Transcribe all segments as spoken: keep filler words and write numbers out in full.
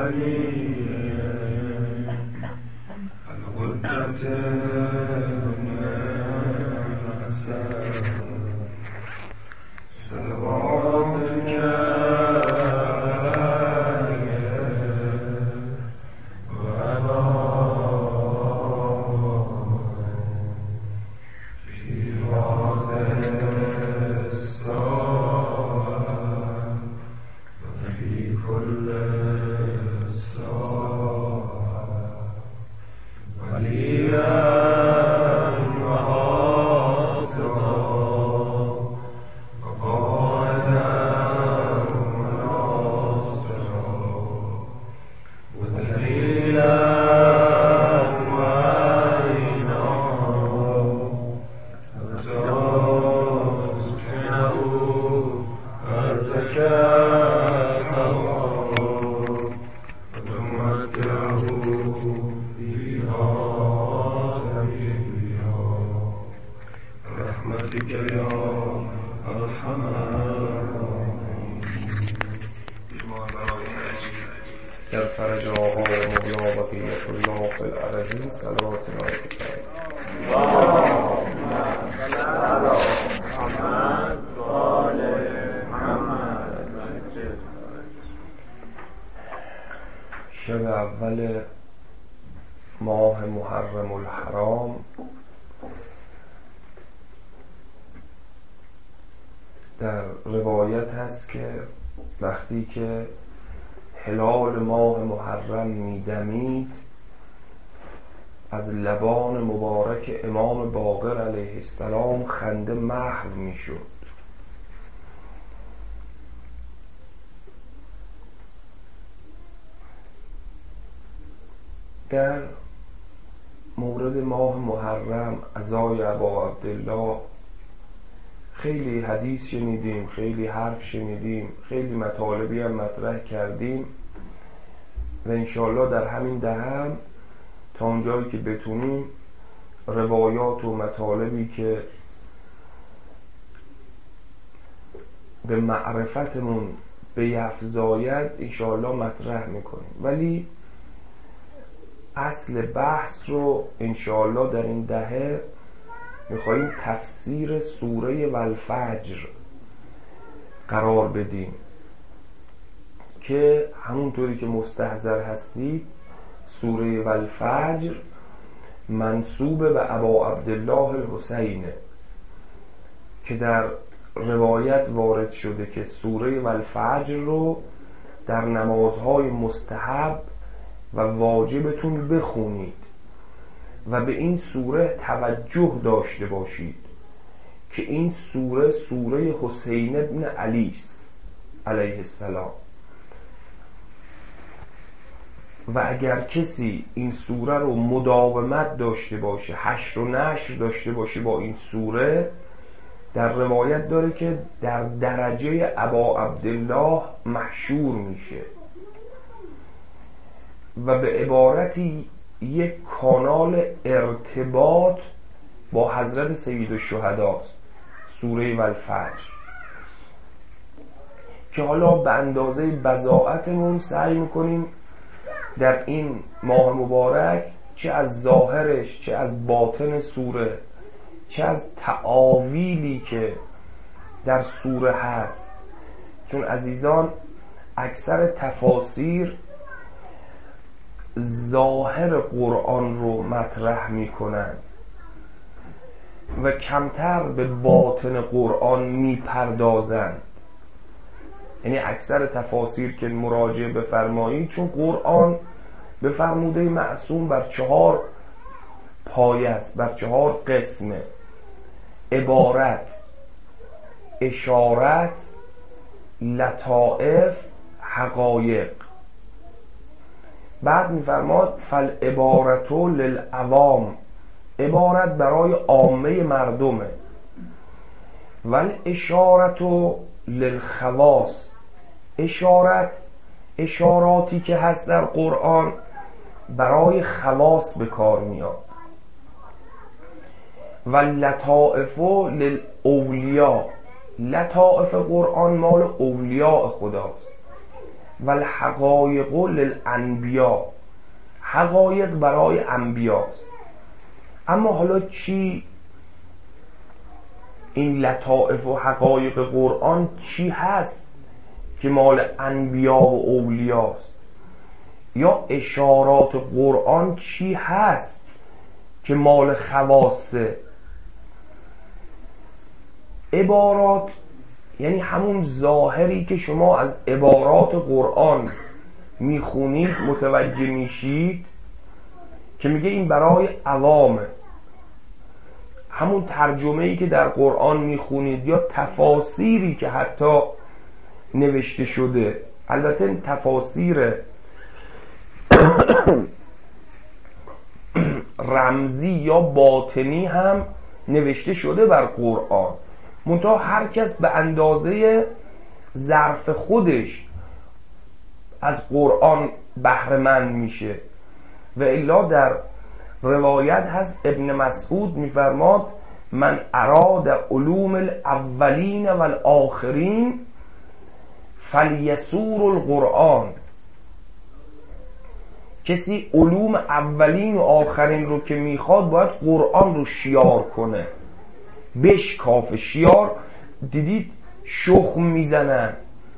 در فرج آقا و مولا بقیت الله فی الارضین صلوات الله شب اول ماه محرم الحرام در روایت هست که وقتی که هلال ماه محرم میدمید از لبان مبارک امام باقر علیه السلام خنده محو میشد. در مورد ماه محرم عزای ابا عبدالله خیلی حدیث شنیدیم، خیلی حرف شنیدیم، خیلی مطالبی هم مطرح کردیم و انشاءالله در همین دهم تا اونجایی که بتونیم روایات و مطالبی که به معرفتمون بیفزاید انشاءالله مطرح میکنیم، ولی اصل بحث رو انشاءالله در این دهه میخواییم تفسیر سوره والفجر قرار بدیم که همونطوری که مستحضر هستید سوره والفجر منسوب به ابا عبدالله الحسین که در روایت وارد شده که سوره والفجر رو در نمازهای مستحب و واجبتون بخونید و به این سوره توجه داشته باشید که این سوره سوره حسین ابن علی است علیه السلام و اگر کسی این سوره رو مداومت داشته باشه، حشر و نشر داشته باشه با این سوره، در روایت داره که در درجه ابا عبدالله محشور میشه و به عبارتی یک کانال ارتباط با حضرت سید الشهداست سوره والفجر که حالا به اندازه بضاعتمون سعی میکنیم در این ماه مبارک چه از ظاهرش چه از باطن سوره چه از تعاویلی که در سوره هست، چون عزیزان اکثر تفاسیر ظاهر قرآن رو مطرح میکنن و کمتر به باطن قرآن میپردازند. یعنی اکثر تفاسیر که مراجعه بفرمایید، چون قرآن به فرموده معصوم بر چهار پایه است، بر چهار قسمه: عبارت، اشارت، لطائف، حقایق. بعد میفرماد فالعبارت للعوام، عبارت برای عامه مردمه، والاشارت للخواص، اشارت اشاراتی که هست در قرآن برای خواص به کار میاد، واللطائف للاولیاء، لطائف قرآن مال اولیاء خداست، و الحقایق للانبیا، حقایق برای انبیاست. اما حالا چی این لطائف و حقایق قرآن چی هست که مال انبیا و اولیاست؟ یا اشارات قرآن چی هست که مال خواصه؟ عبارات یعنی همون ظاهری که شما از عبارات قرآن میخونید متوجه میشید که میگه این برای عوامه. همون ترجمه‌ای که در قرآن میخونید یا تفاسیری که حتی نوشته شده، البته تفاسیر رمزی یا باطنی هم نوشته شده بر قرآن، منتها هر کس به اندازه ظرف خودش از قرآن بهره مند میشه. و الا در روایت هست ابن مسعود میفرماد من اراد علوم الاولین و الاخرین فلیسور القرآن، کسی علوم اولین و آخرین رو که میخواد باید قرآن رو شیار کنه، بشکافه. شیار دیدید شخم میزنن.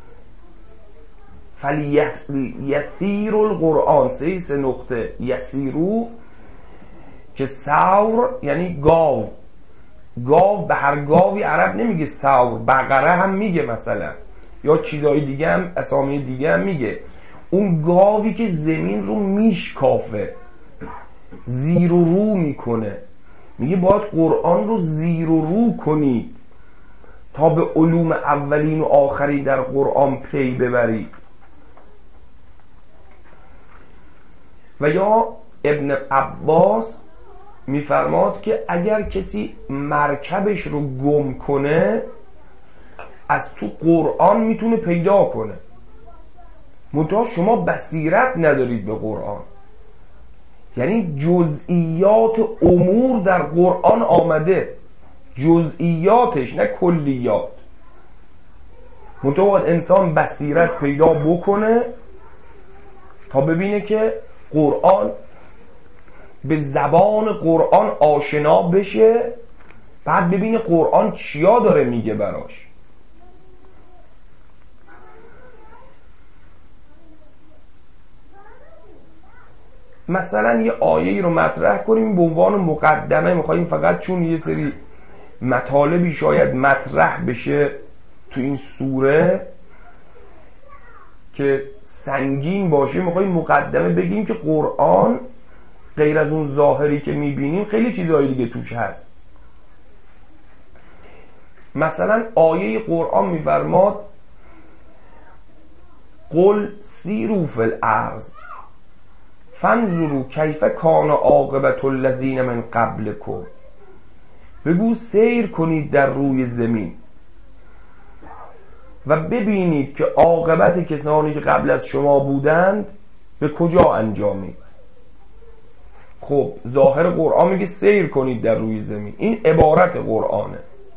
فلیثیر القرآن، سه سه نقطه یسیرو که سور یعنی گاو. گاو به هر گاوی عرب نمیگه سور، بقره هم میگه مثلا، یا چیزای دیگه هم اسامی دیگه هم میگه. اون گاوی که زمین رو میشکافه، زیر و رو میکنه، میگه باید قرآن رو زیر و رو کنید تا به علوم اولین و آخرین در قرآن پی ببرید. و یا ابن عباس میفرماد که اگر کسی مرکبش رو گم کنه از تو قرآن میتونه پیدا کنه، منتها شما بصیرت ندارید به قرآن. یعنی جزئیات امور در قرآن آمده، جزئیاتش نه کلیات، منتها باید انسان بصیرت پیدا بکنه تا ببینه که قرآن به زبان قرآن آشنا بشه، بعد ببینه قرآن چیا داره میگه براش. مثلا یه آیه‌ای رو مطرح کنیم به عنوان مقدمه، میخوایم فقط چون یه سری مطالبی شاید مطرح بشه تو این سوره که سنگین باشه، میخوایم مقدمه بگیم که قرآن غیر از اون ظاهری که میبینیم خیلی چیزهای دیگه توش هست. مثلا آیه قرآن میفرماد قل سیروا فی الارض فانظروا کیف کان عاقبة الذین من قبلکم، بگو سیر کنید در روی زمین و ببینید که عاقبت کسانی که قبل از شما بودند به کجا انجامید. خب ظاهر قرآن میگه سیر کنید در روی زمین، این عبارت قرآنه.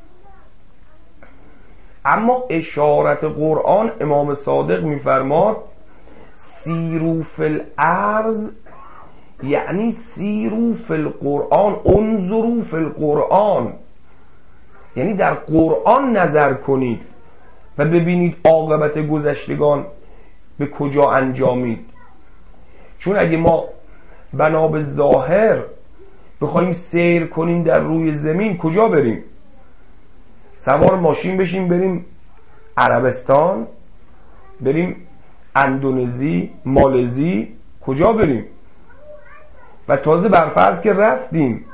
اما اشارت قرآن امام صادق میفرماد سیروا فی الارض، یعنی سیروا فی القرآن، انظروا فی القرآن، یعنی در قرآن نظر کنید و ببینید عاقبت گذشتگان به کجا انجامید. چون اگه ما بنا به ظاهر بخوایم سیر کنیم در روی زمین کجا بریم؟ سوار ماشین بشیم بریم عربستان، بریم اندونزی، مالزی، کجا بریم؟ و تازه برفرض که رفتیم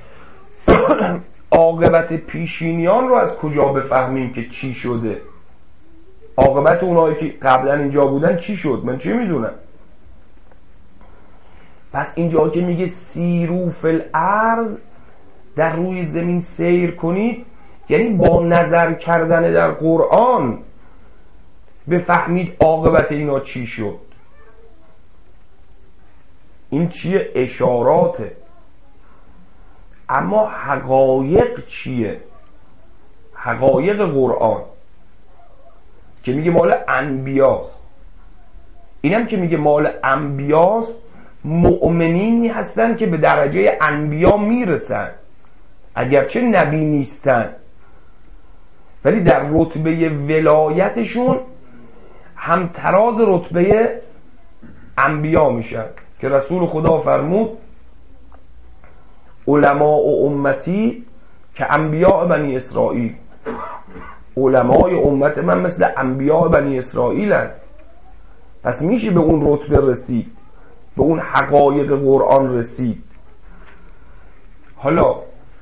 عاقبت پیشینیان رو از کجا بفهمیم که چی شده؟ عاقبت اونایی که قبلا اینجا بودن چی شد؟ من چی میدونم؟ پس اینجا که میگه سیروا فی الارض، در روی زمین سیر کنید، یعنی با نظر کردن در قرآن بفهمید عاقبت اینا چی شد. این چیه؟ اشاراته. اما حقایق چیه؟ حقایق قرآن که میگه مال انبیاست. اینم که میگه مال انبیاست، مؤمنینی هستن که به درجه انبیا میرسن اگرچه نبی نیستن، ولی در رتبه ولایتشون همتراز رتبه انبیا میشن که رسول خدا فرمود علماء و امتی که انبیاء بنی اسرائیل، علمای امت من مثل انبیاء بنی اسرائیل هست. پس میشه به اون رتبه رسید، به اون حقایق قرآن رسید. حالا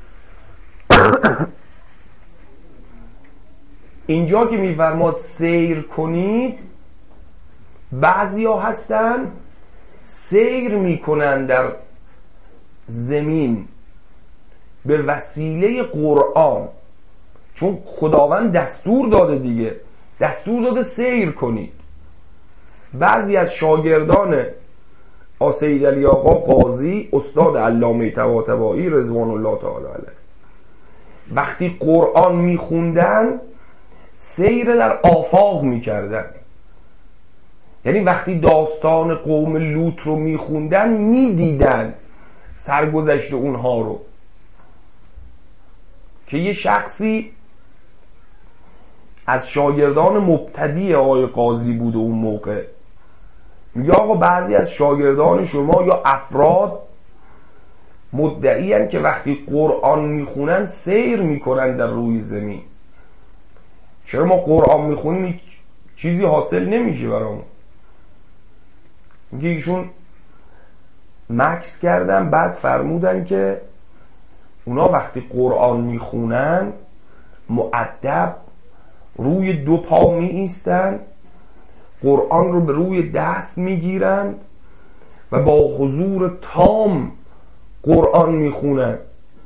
اینجا که میفرماد سیر کنید، بعضی ها هستن سیر میکنن در زمین به وسیله قرآن، چون خداوند دستور داده دیگه، دستور داده سیر کنید. بعضی از شاگردان سید علی آقا قاضی، استاد علامه طباطبایی رضوان الله تعالی علیه، وقتی قرآن میخوندن سیر در آفاق میکردن. یعنی وقتی داستان قوم لوط رو میخوندن میدیدن سرگذشت اونها رو، که یه شخصی از شاگردان مبتدی آقای قاضی بود اون موقع، میگه آقا بعضی از شاگردان شما یا افراد مدعی هستند که وقتی قرآن میخونن سیر میکنن در روی زمین. چرا ما قرآن میخونیم چیزی حاصل نمیشه برامون؟ میگه ایشون مکس کردن، بعد فرمودن که اونا وقتی قرآن میخونن مؤدب روی دو پا می ایستن، قرآن رو به روی دست میگیرن و با حضور تام قرآن میخونن.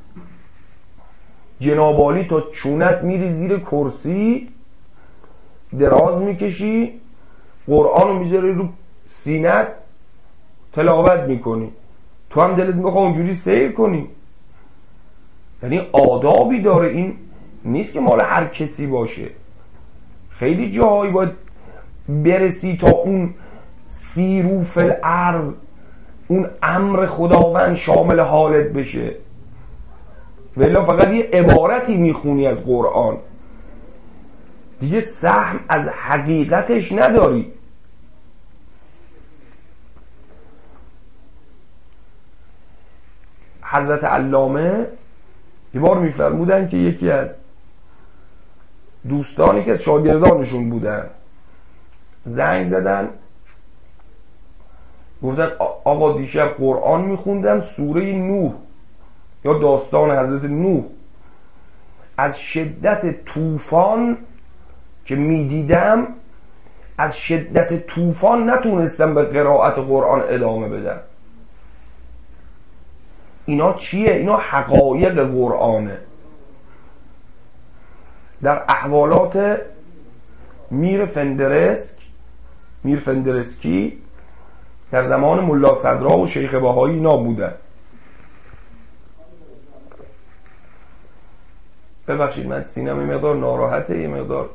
جناب عالی تا چونت میری زیر کرسی دراز میکشی، قرآن رو میذاری رو سینت تلاوت میکنی، تو هم دلت میخواد اونجوری سیر کنی. یعنی آدابی داره، این نیست که مال هر کسی باشه. خیلی جاهایی باید برسی تا اون سیرو فی الارض، اون امر خداوند شامل حالت بشه، ولی فقط یه عبارتی میخونی از قرآن دیگه سهم از حقیقتش نداری. حضرت علامه یه بار میفرمودن که یکی از دوستانی که از شاگردانشون بودن زنگ زدن، گفتن آقا دیشب قرآن میخوندم سوره نوح یا داستان حضرت نوح، از شدت طوفان که میدیدم، از شدت طوفان نتونستم به قرائت قرآن ادامه بدم. اینا چیه؟ اینا حقایق قرآنه. در احوالات میر فندرسک میر فندرسکی در زمان ملا صدرا و شیخ بهایی اینا بودن. ببخشید من سینم یه مقدار ناراحته، یه مقدار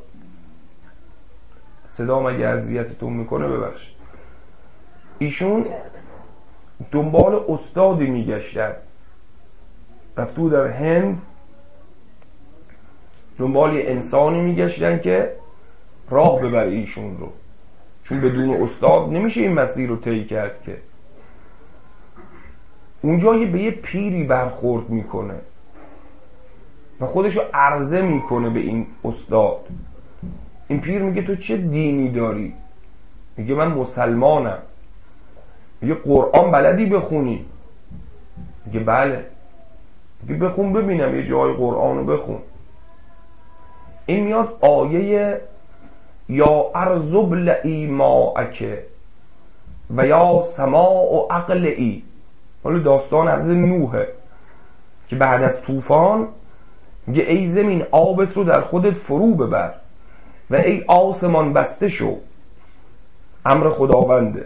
صدام اگه اذیتتون میکنه ببخشید. ایشون دنبال استادی میگشتن، رفتو در هند دنبال انسانی میگشتن که راه ببره ایشون رو، چون بدون استاد نمیشه این مسیر رو طی کرد. که اونجا یه به یه پیری برخورد میکنه و خودشو عرضه میکنه به این استاد. این پیر میگه تو چه دینی داری؟ میگه من مسلمانم. میگه قرآن بلدی بخونی؟ میگه بله. میگه بخون ببینم، یه جای قرآن رو بخون. این میاد آیه یا ارض ابلعی ماءک و یا سماء اقلعی، حالا داستان از نوحه که بعد از طوفان میگه ای زمین آبت رو در خودت فرو ببر و ای آسمان بسته شو، امر خداونده.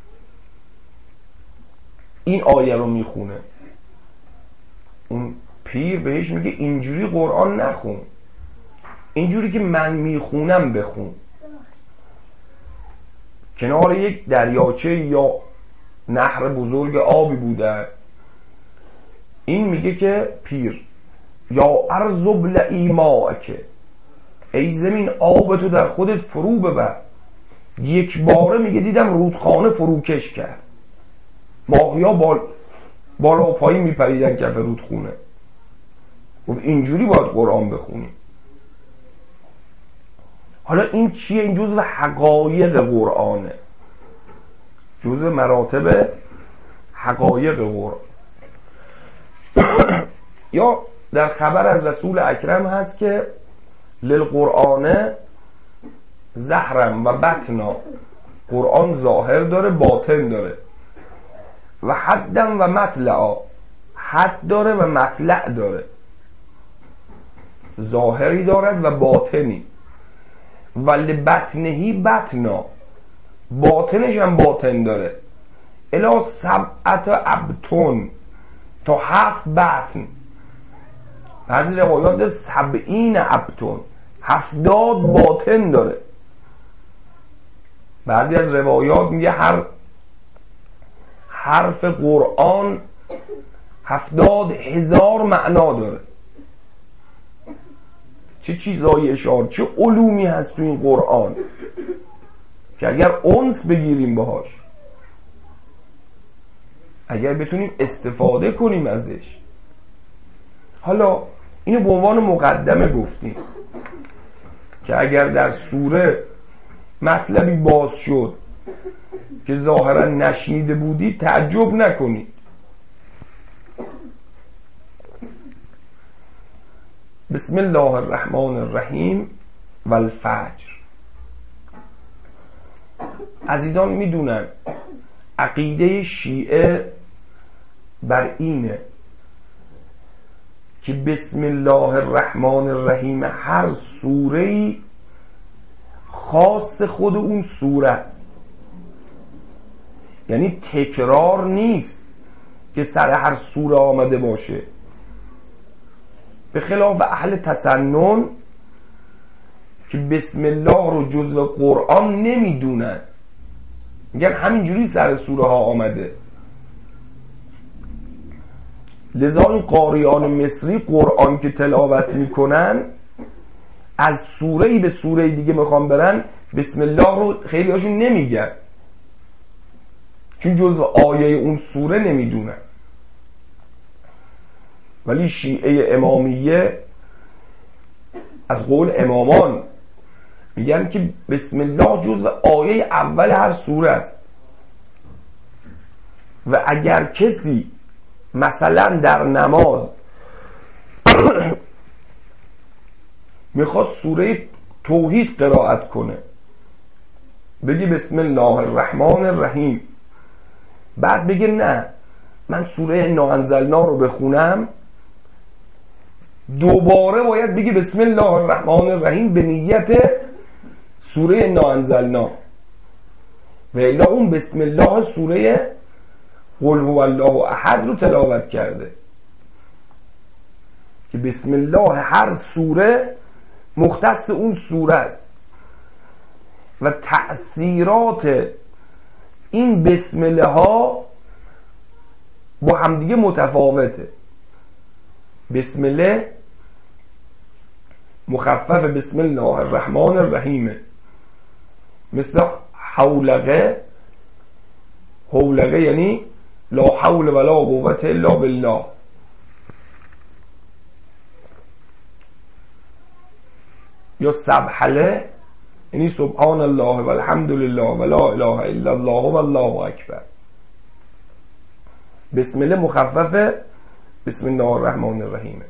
این آیه رو میخونه، اون پیر بهش میگه اینجوری قرآن نخون، اینجوری که من میخونم بخون. کنار یک دریاچه یا نهر بزرگ آبی بوده. این میگه که پیر یا ارض ابلعی ماءک، ای زمین آب تو در خودت فرو ببر. یک باره میگه دیدم رودخانه فروکش کرد، ماهیا بال بالا و پایین میپریدن کف رودخونه. گفت اینجوری باید قرآن بخونی. حالا این چیه؟ این جزء حقایق قرآنه، جزء مراتب حقایق قرآن. یا در خبر از رسول اکرم هست که للقرآن ظهرم و بطنا، قرآن ظاهر داره باطن داره، و حدم و مطلعا، حد داره و مطلع داره، ظاهری دارد و باطنی. ولی بطنهی بطنا، باطنش هم باطن داره. الا سبعت ابطن، تا هفت بطن. بعضی روایات داره سبعین ابطن، هفتاد باطن داره. بعضی از روایات میگه هر حرف قرآن هفتاد هزار معنا داره. چه چیزایی اشاره، چه علومی هست تو این قرآن که اگر انس بگیریم باهاش، اگر بتونیم استفاده کنیم ازش. حالا اینو به عنوان مقدمه گفتیم که اگر در سوره مطلبی باز شد که ظاهرا نشنیده بودی تعجب نکنید. بسم الله الرحمن الرحیم و الفجر. عزیزان میدونن عقیده شیعه بر اینه که بسم الله الرحمن الرحیم هر سوره‌ای خاص خود اون سوره است، یعنی تکرار نیست که سر هر سوره آمده باشه. به خلاف اهل تسنن که بسم الله رو جزء قرآن نمیدونن، میگن همینجوری سر سوره ها آمده. لذا این قاریان مصری قرآن که تلاوت میکنن از سوره‌ای به سوره دیگه میخوان برن، بسم الله رو خیلی هاشون نمیگن چون جزء آیه اون سوره نمیدونن. ولی شیعه امامیه از قول امامان میگن که بسم الله جزء آیه اول هر سوره است. و اگر کسی مثلا در نماز میخواد سوره توحید قرائت کنه، بگی بسم الله الرحمن الرحیم، بعد بگه نه من سوره انا انزلنا رو بخونم، دوباره باید بگی بسم الله الرحمن الرحیم به نیت سوره انا انزلنا. و الا اون بسم الله سوره قل هو الله احد رو تلاوت کرده که بسم الله هر سوره مختص اون سوره است و تأثیرات این بسم الله ها با همدیگه متفاوته. بسم الله مخفف بسم الله الرحمن الرحیم، مثل حولقه. حولقه یعنی لا حول ولا قوة الا بالله. یا سبحله یعنی سبحان الله و الحمد لله و لا اله الا الله و الله اکبر. بسم الله مخفف بسم الله الرحمن الرحیم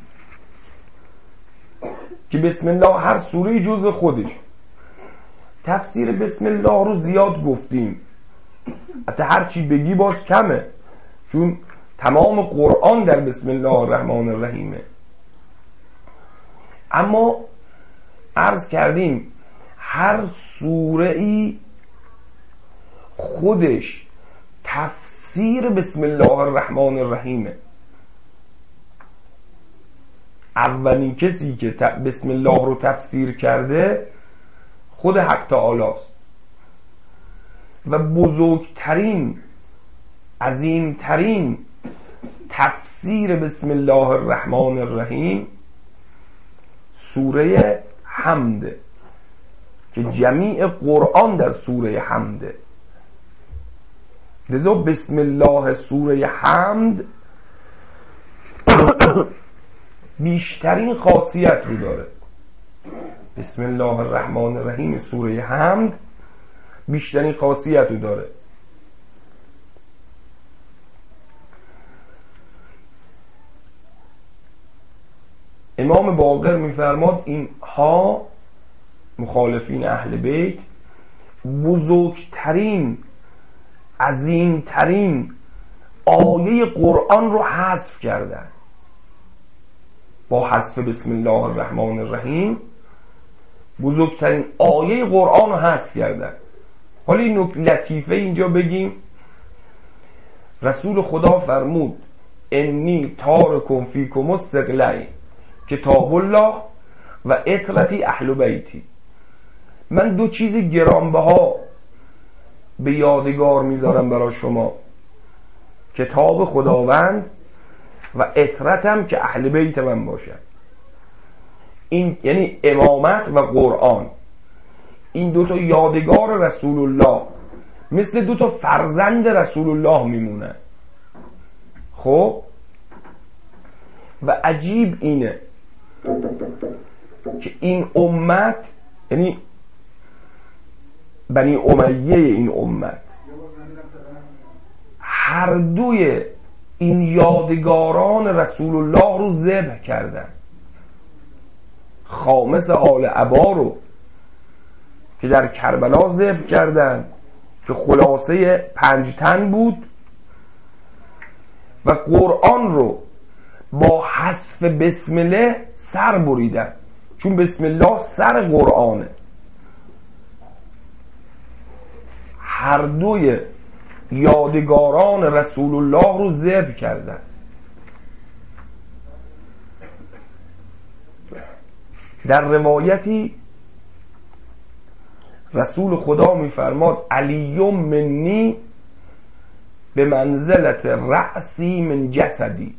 که بسم الله هر سوره جزء خودش. تفسیر بسم الله رو زیاد گفتیم، حتی هر چی بگی باز کمه، چون تمام قرآن در بسم الله الرحمن الرحیمه. اما عرض کردیم هر سوره ای خودش تفسیر بسم الله الرحمن الرحیمه. اولین کسی که بسم الله رو تفسیر کرده خود حق تعالی است. و بزرگترین عظیمترین تفسیر بسم الله الرحمن الرحیم سوره حمد که جمیع قرآن در سوره حمده. لذا بسم الله سوره حمد بیشترین خاصیت رو داره. بسم الله الرحمن الرحیم سوره حمد بیشترین خاصیت رو داره. امام باقر میفرماد اینها مخالفین اهل بیت بزرگترین عظیمترین آیه قرآن رو حذف کردن. با حذف بسم الله الرحمن الرحیم بزرگترین آیه قرآن رو حذف کردن. حالا این نکته لطیفه اینجا بگیم، رسول خدا فرمود انی تارکم فیکم الثقلین کتاب الله و عترتی اهل بیتی، من دو چیز گرانبها به یادگار میذارم برای شما، کتاب خداوند و عترتم که اهل بیت من باشن. این یعنی امامت و قرآن، این دوتا یادگار رسول الله مثل دوتا فرزند رسول الله میمونه. خب و عجیب اینه که این امت، یعنی بنی امیه این امت، هر دوی این یادگاران رسول الله رو ذبح کردن. خامس آل عبا رو که در کربلا ذبح کردن که خلاصه پنج تن بود، و قرآن رو با حذف بسم الله سر بریدن، چون بسم الله سر قرآنه. هر دوی یادگاران رسول الله رو ذبح کردن. در روایتی رسول خدا میفرماد علی منی به منزلت رأسی من جسدی،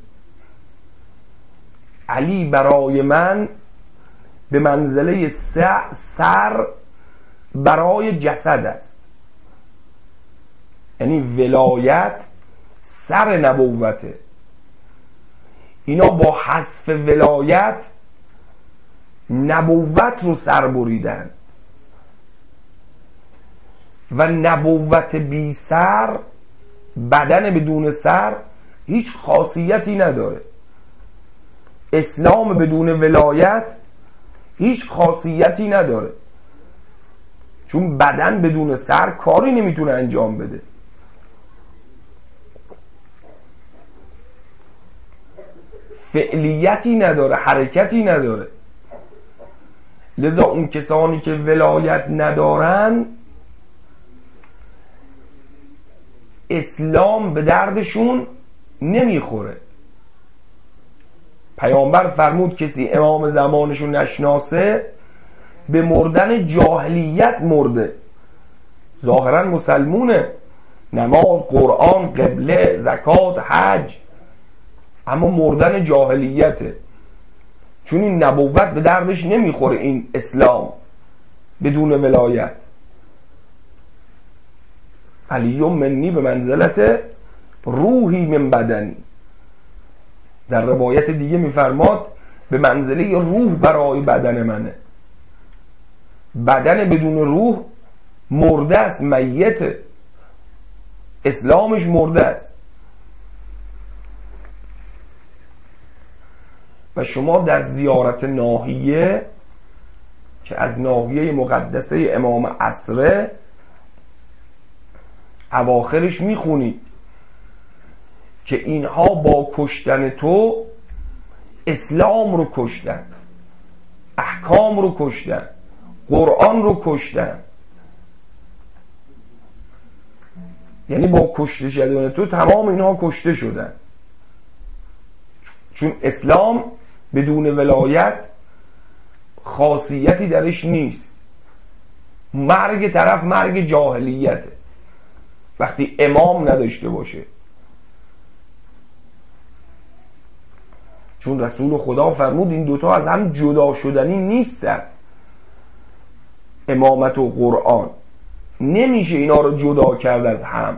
علی برای من به منزله سر برای جسد است. یعنی ولایت سر نبوته. اینا با حذف ولایت نبوت رو سر بریدن و نبوت بی سر، بدن بدون سر هیچ خاصیتی نداره. اسلام بدون ولایت هیچ خاصیتی نداره، چون بدن بدون سر کاری نمیتونه انجام بده. فعلیتی نداره، حرکتی نداره. لذا اون کسانی که ولایت ندارن اسلام به دردشون نمیخوره. پیامبر فرمود کسی امام زمانشون نشناسه به مردن جاهلیت مرده. ظاهرا مسلمونه، نماز، قرآن، قبله، زکات، حج، اما مردن جاهلیته، چون این نبوت به دردش نمیخوره. این اسلام بدون ولایت. علی منی به منزلت روحی من بدنی. در روایت دیگه میفرماد به منزله روح برای بدن منه. بدن بدون روح مرده است، میته، اسلامش مرده است. و شما در زیارت ناحیه که از ناحیه مقدسه امام عصره اواخرش میخونید که اینها با کشتن تو اسلام رو کشتن، احکام رو کشتن، قرآن رو کشتن. یعنی با کشته شدن تو تمام اینها کشته شدن، چون اسلام بدون ولایت خاصیتی درش نیست. مرگ طرف مرگ جاهلیته. وقتی امام نداشته باشه. چون رسول خدا فرمود این دوتا از هم جدا شدنی نیستن، امامت و قرآن. نمیشه اینا رو جدا کرد از هم.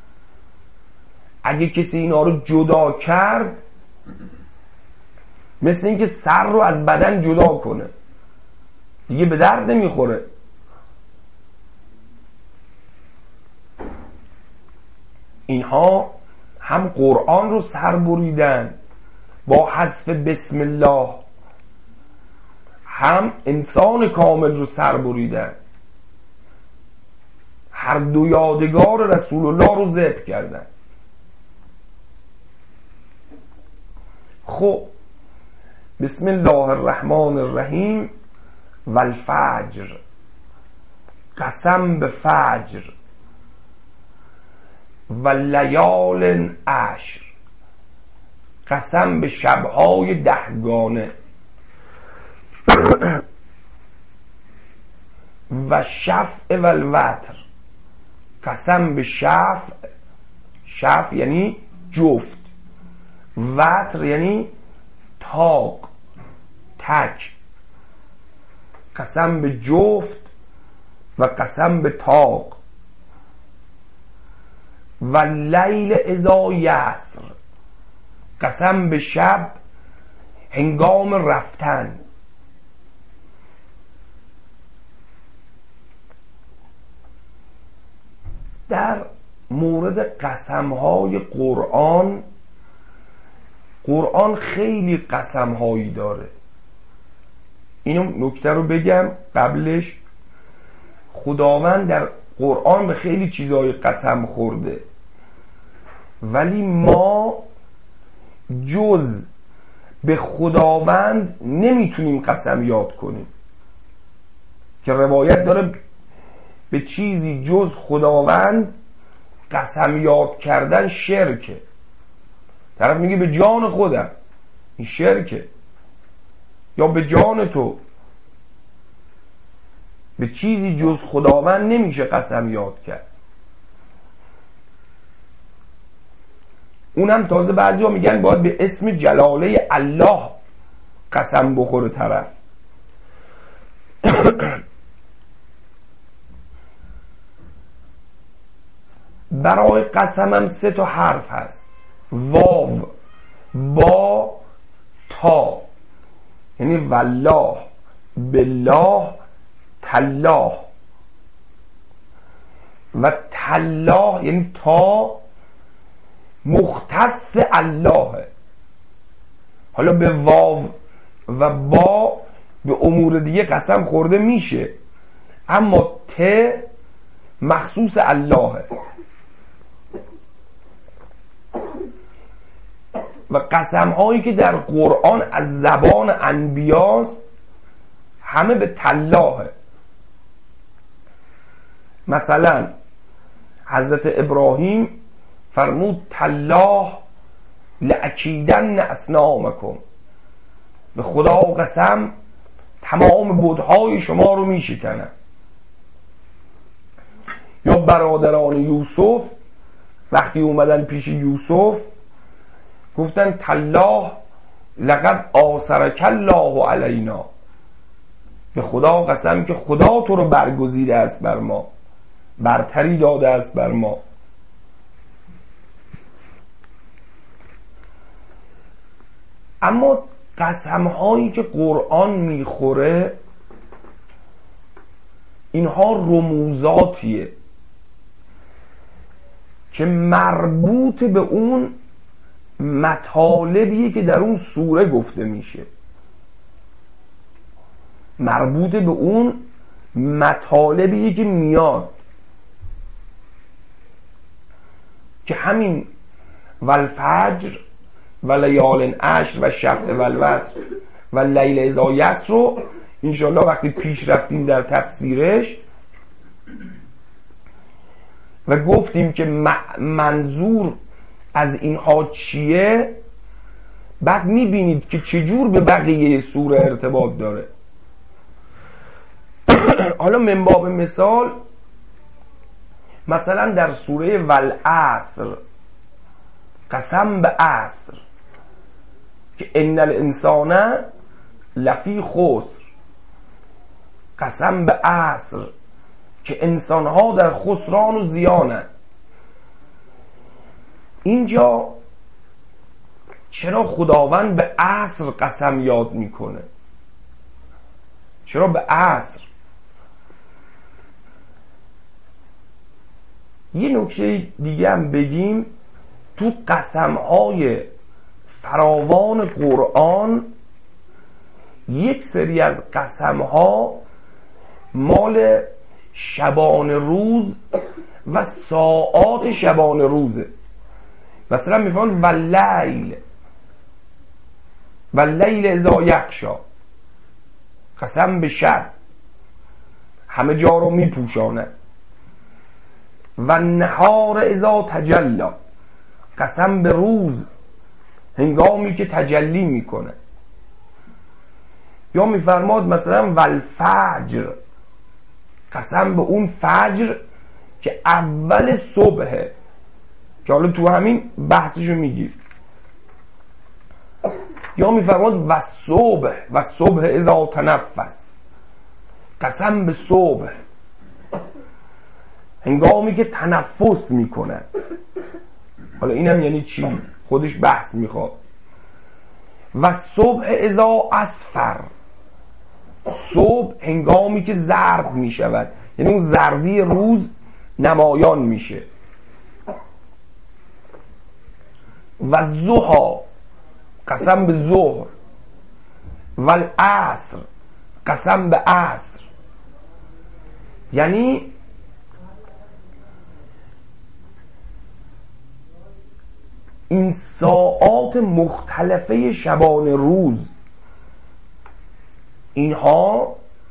اگه کسی اینا رو جدا کرد مثل اینکه سر رو از بدن جدا کنه، دیگه به درد نمیخوره. اینها هم قرآن رو سر بریدن با حذف بسم الله، هم انسان کامل رو سر بریدن. هر دو یادگار رسول الله رو ذبح کردن. خب بسم الله الرحمن الرحیم. والفجر، قسم به فجر. و لیال عشر، قسم به شبهای دهگانه. و شفع و الوتر، قسم به شفع. شفع یعنی جفت، وتر یعنی تاق، تک. قسم به جفت و قسم به تاق. و لیل اذا یسر، قسم به شب هنگام رفتن. در مورد قسم‌های قرآن، قرآن خیلی قسم‌هایی داره. اینو نکته رو بگم قبلش. خداوند در قرآن به خیلی چیزهای قسم خورده، ولی ما جز به خداوند نمیتونیم قسم یاد کنیم. که روایت داره به چیزی جز خداوند قسم یاد کردن شرکه. طرف میگه به جان خودم، این شرکه. یا به جان تو. به چیزی جز خداوند نمیشه قسم یاد کرد. اونم تازه بعضی ها میگن باید به اسم جلاله الله قسم بخوره طرف. برای قسمم سه تا حرف هست: واو، با، تا. یعنی والله، بالله، تالله. و تالله یعنی تا مختص الله. حالا به واو و با به امور دیگه قسم خورده میشه، اما ت مخصوص الله. و قسم هایی که در قرآن از زبان انبیاست همه به تالله. مثلا حضرت ابراهیم فرمود تالله لاکیدن اصنامکم، به خدا قسم تمام بت‌های شما رو میشکنم. یا برادران یوسف وقتی اومدن پیش یوسف گفتن تالله لقد آثرک الله علینا، به خدا قسم که خدا تو رو برگزیده است بر ما، برتری داده است بر ما. اما قسم هایی که قرآن میخوره اینها رموزاتیه که مربوط به اون مطالبیه که در اون سوره گفته میشه، مربوط به اون مطالبیه که میاد، که همین والفجر و لیال عشر و شفع و الوتر و لیل اذا یسر رو انشاءالله وقتی پیش رفتیم در تفسیرش و گفتیم که منظور از اینها چیه، بعد میبینید که چجور به بقیه سوره ارتباط داره. حالا من باب مثال مثلا در سوره والعصر، قسم به عصر، که ان الانسان لفی خسر، قسم به عصر که انسانها در خسران و زیانند. اینجا چرا خداوند به عصر قسم یاد میکنه؟ چرا به عصر؟ یه نکته دیگه هم بگیم، تو قسم‌های فراوان قرآن یک سری از قسم‌ها مال شبان روز و ساعات شبان روزه. مثلا میفرماید واللیل، واللیل اذا یغشی، قسم به شب، همه جا رو میپوشانه. و نهار اذا تجلی، قسم به روز هنگامی که تجلی میکنه. یا میفرماد مثلا والفجر، قسم به اون فجر که اول صبحه، که حالا تو همین بحثشو میگیر. یا میفرماد و صبح، و صبح اذا تنفس، قسم به صبح هنگامی که تنفس میکنه. حالا اینم یعنی چی؟ خودش بحث میخواد. و صبح اذا اسفر، صبح هنگامی که زرد میشود، یعنی اون زردی روز نمایان میشه. و ضحی، قسم به ظهر. و العصر، قسم به عصر. یعنی این ساعات مختلفه شبان روز، اینها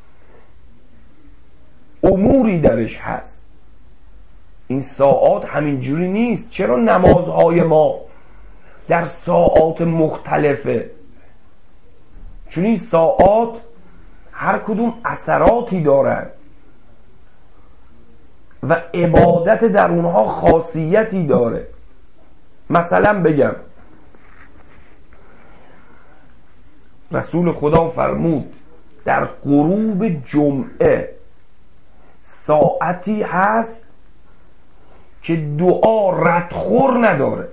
اموری درش هست. این ساعات همینجوری نیست. چرا نمازهای ما در ساعات مختلفه؟ چون این ساعات هر کدوم اثراتی دارن و عبادت در اونها خاصیتی داره. مثلا بگم رسول خدا فرمود در غروب جمعه ساعتی هست که دعا ردخور نداره.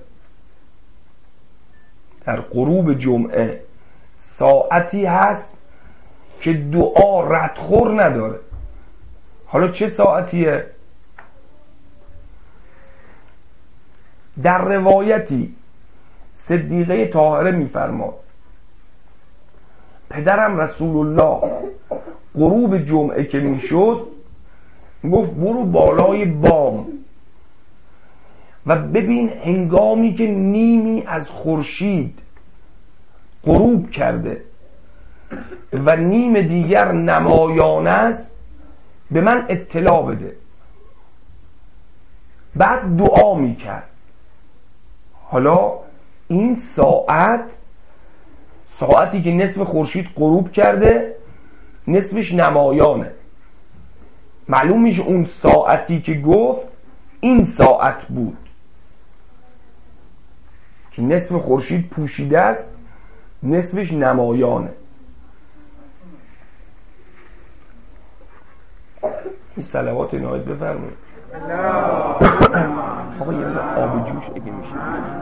در غروب جمعه ساعتی هست که دعا ردخور نداره. حالا چه ساعتیه؟ در روایتی صدیقه طاهره میفرماد پدرم رسول الله غروب جمعه که میشد گفت برو بالای بام و ببین هنگامی که نیمی از خورشید غروب کرده و نیم دیگر نمایان است به من اطلاع بده. بعد دعا میکرد. حالا این ساعت، ساعتی که نصف خورشید غروب کرده نصفش نمایانه، معلوم میشه اون ساعتی که گفت این ساعت بود که نصف خورشید پوشیده است، نصفش نمایانه. این صلوات نهایت بفرمایید. آقا یه آب جوش اگه میشه.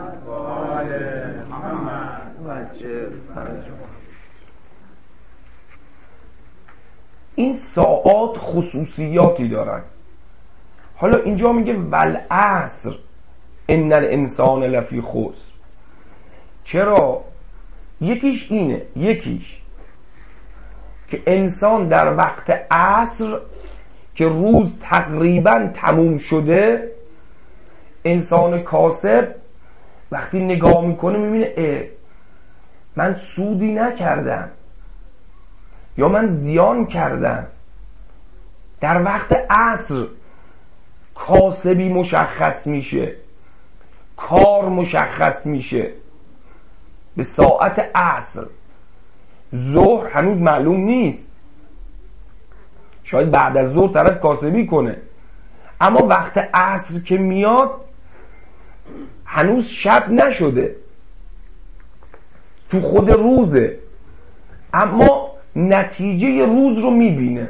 این ساعات خصوصیاتی دارن. حالا اینجا میگه والعصر ان الانسان لفی خسر. چرا؟ یکیش اینه، یکیش که انسان در وقت عصر که روز تقریبا تموم شده، انسان کاسب وقتی نگاه میکنه میبینه اه من سودی نکردم یا من زیان کردم. در وقت عصر کاسبی مشخص میشه، کار مشخص میشه به ساعت عصر. ظهر هنوز معلوم نیست، شاید بعد از ظهر طرف کاسبی کنه، اما وقت عصر که میاد هنوز شب نشده، تو خود روزه، اما نتیجه روز رو میبینه،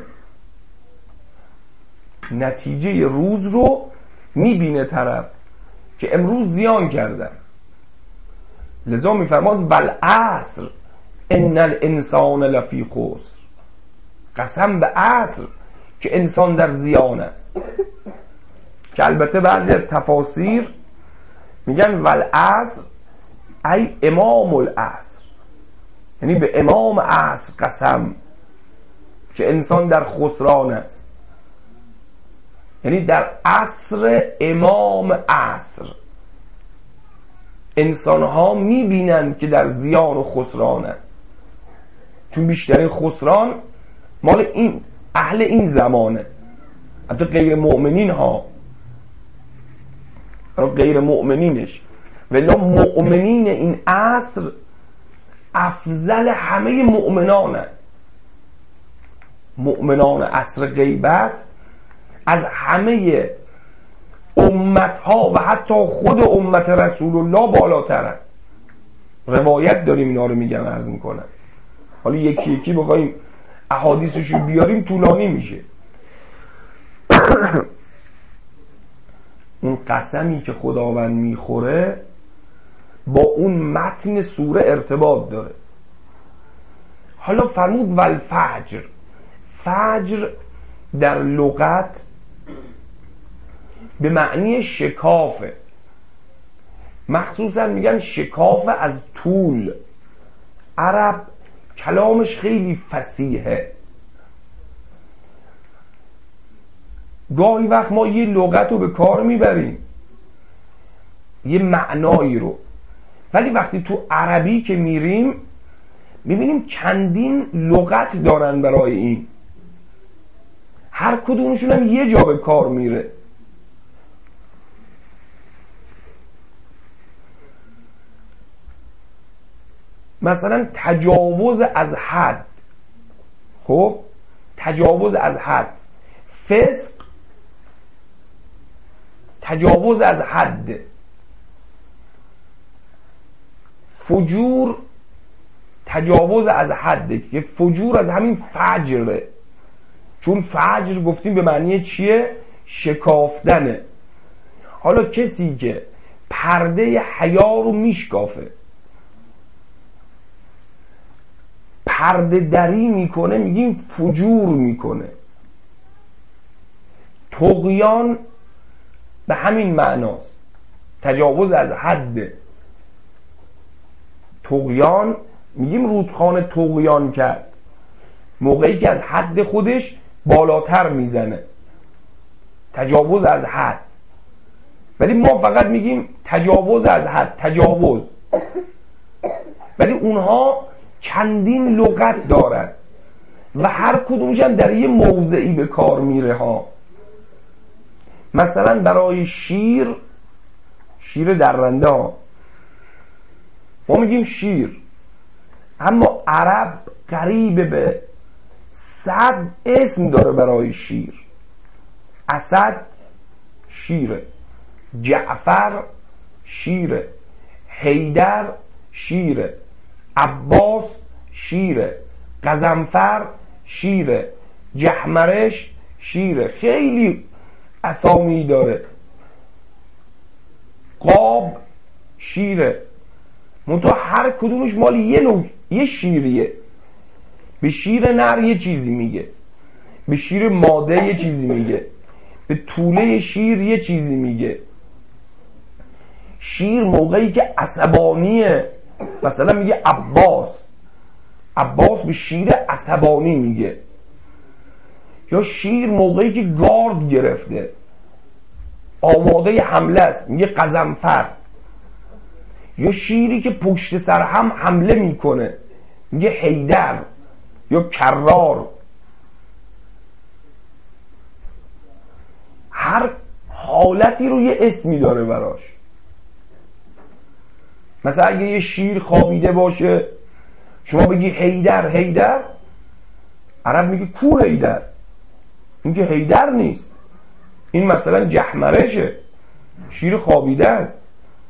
نتیجه روز رو میبینه طرف که امروز زیان کردن. لذا میفرماد والعصر ان الانسان لفی خسر، قسم به عصر که انسان در زیان است. که البته بعضی از تفاسیر میگن والعصر ای امام العصر، یعنی به امام عصر قسم که انسان در خسران است، یعنی در عصر امام عصر انسان ها میبینن که در زیان و خسرانن، چون بیشترین خسران مال این اهل این زمانه، حتی غیر مؤمنین ها، غیر مؤمنینش، ولی مؤمنین این عصر افضل همه مؤمنانه. مؤمنان عصر غیبت از همه امت ها و حتی خود امت رسول الله بالاترن. روایت داریم اینا رو میگم، عرض میکنم، حالا یکی یکی بخوایم احادیثشو بیاریم طولانی میشه. اون قسمی که خداوند میخوره با اون متن سوره ارتباط داره. حالا فرمود والفجر، فجر در لغت به معنی شکافه، مخصوصا میگن شکاف از طول. عرب کلامش خیلی فصیحه. گاهی وقت ما یه لغت رو به کار میبریم، یه معنایی رو، ولی وقتی تو عربی که میریم میبینیم چندین لغت دارن برای این، هر کدومشون هم یه جا به کار میره. مثلا تجاوز از حد، خب تجاوز از حد، فسق تجاوز از حد، فجور تجاوز از حد، که فجور از همین فجره، چون فجر گفتیم به معنی چیه؟ شکافتنه. حالا کسی که پرده حیا رو میشکافه، پرده دری میکنه، میگیم فجور میکنه. طغیان به همین معناست، تجاوز از حد. طغیان میگیم رودخانه طغیان کرد، موقعی که از حد خودش بالاتر میزنه، تجاوز از حد. ولی ما فقط میگیم تجاوز از حد، تجاوز. ولی اونها چندین لغت دارن و هر کدومش هم در یه موضعی به کار میره ها. مثلا برای شیر، شیر درنده ها ما میگیم شیر، اما عرب قریب به صد اسم داره برای شیر. اسد شیره، جعفر شیره، حیدر شیره، عباس شیره، غضنفر شیره، جحمرش شیره، خیلی اسامی داره. قاب شیره، منتها هر کدومش مال یه نوع، یه شیریه. به شیر نر یه چیزی میگه، به شیر ماده یه چیزی میگه، به طوله شیر یه چیزی میگه. شیر موقعی که عصبانیه مثلا میگه عباس، عباس به شیر عصبانی میگه. یا شیر موقعی که گارد گرفته، آماده حمله است، میگه غضنفر. یا شیری که پشت سر هم حمله میکنه، میگه حیدر یا کرار. هر حالتی رو یه اسمی داره براش. مثلا اگه یه شیر خوابیده باشه شما بگی حیدر حیدر، عرب میگه کو حیدر، این که حیدر نیست، این مثلا جحمرشه، شیر خوابیده است.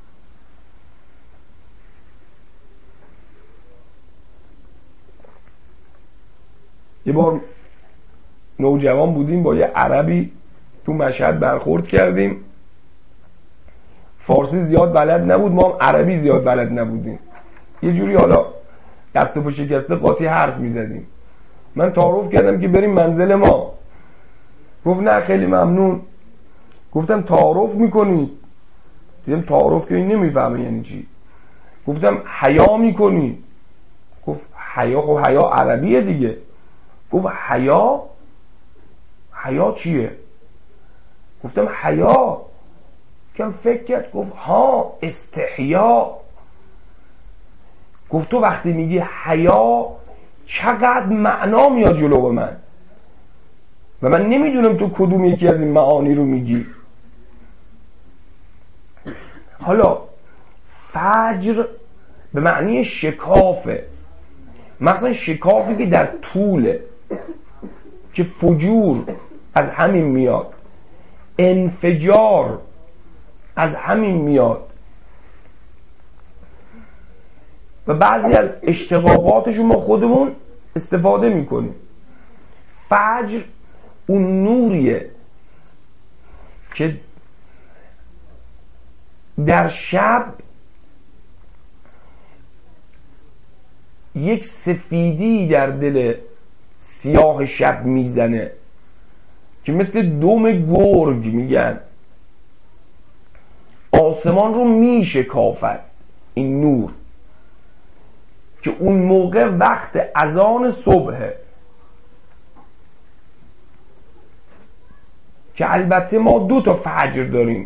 یه بار نوجوان بودیم، با یه عربی تو مشهد برخورد کردیم. فارسی زیاد بلد نبود، ما هم عربی زیاد بلد نبودیم. یه جوری حالا دست و پا شکسته قاطی حرف میزدیم. من تعارف کردم که بریم منزل ما. گفت نه خیلی ممنون. گفتم تعارف میکنی؟ دیدم تعارف که این نمیفهمه یعنی چی. گفتم حیا میکنی؟ گفت حیا. خب حیا عربیه دیگه. گفت حیا؟ حیا چیه؟ گفتم حیا. کم فکر کرد، گفت ها استحیا. گفت تو وقتی میگی حیا چقدر معنا میاد جلو من و من نمیدونم تو کدوم یکی از این معانی رو میگی. حالا فجر به معنی شکافه، مثلا شکافی که در طوله که فجور از همین میاد، انفجار از همین میاد و بعضی از اشتقاقاتشون ما خودمون استفاده میکنیم. فجر اون نوریه که در شب یک سفیدی در دل سیاه شب میزنه که مثل دم گرگ میگن آسمان رو میشکافد این نور، که اون موقع وقت اذان صبحه، که البته ما دو تا فجر داریم،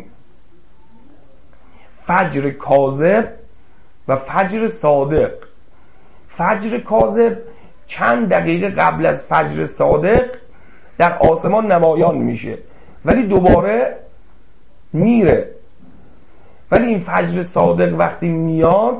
فجر کاذب و فجر صادق. فجر کاذب چند دقیقه قبل از فجر صادق در آسمان نمایان میشه ولی دوباره میره، ولی این فجر صادق وقتی میاد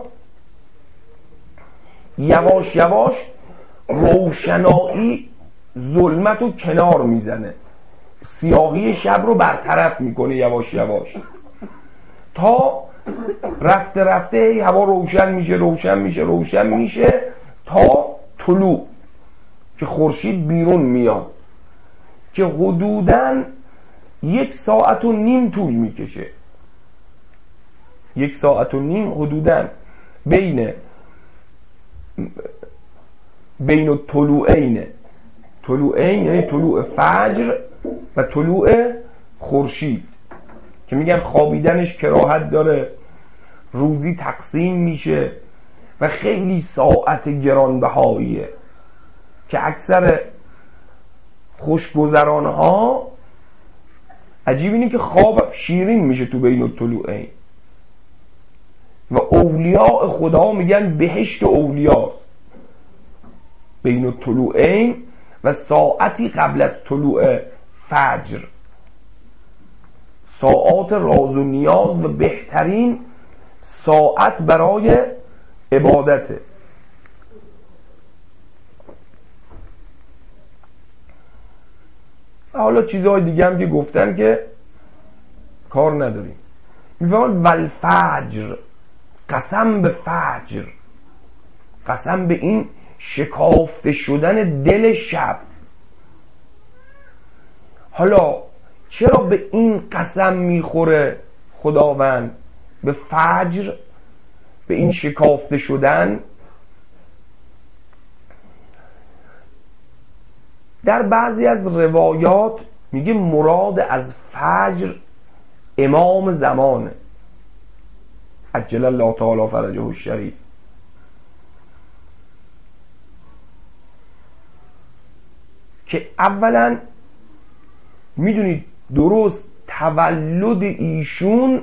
یواش یواش روشنایی ظلمت رو کنار میزنه، سیاهی شب رو برطرف میکنه یواش یواش تا رفته رفته هوا روشن میشه روشن میشه روشن میشه تا طلوع که خورشید بیرون میاد، که حدوداً یک ساعت و نیم طول میکشه. یک ساعت و نیم حدوداً بین بین طلوعین، طلوعین یعنی طلوع فجر و طلوع خورشید، که میگن خوابیدنش کراهت داره، روزی تقسیم میشه و خیلی ساعت گرانبهاییه که اکثر خوشگذرانها عجیب اینه که خواب شیرین میشه تو بین الطلوعین و اولیاء خدا میگن بهشت اولیاست بین الطلوعین و ساعتی قبل از طلوع فجر، ساعات راز و نیاز و بهترین ساعت برای عبادته. حالا چیزهای دیگه هم که گفتن که کار نداریم. میفهمن والفجر، قسم به فجر، قسم به این شکافته شدن دل شب. حالا چرا به این قسم میخوره خداوند، به فجر، به این شکافته شدن؟ در بعضی از روایات میگه مراد از فجر امام زمانه عجل الله تعالی فرجه الشریف، که اولا میدونید درست تولد ایشون،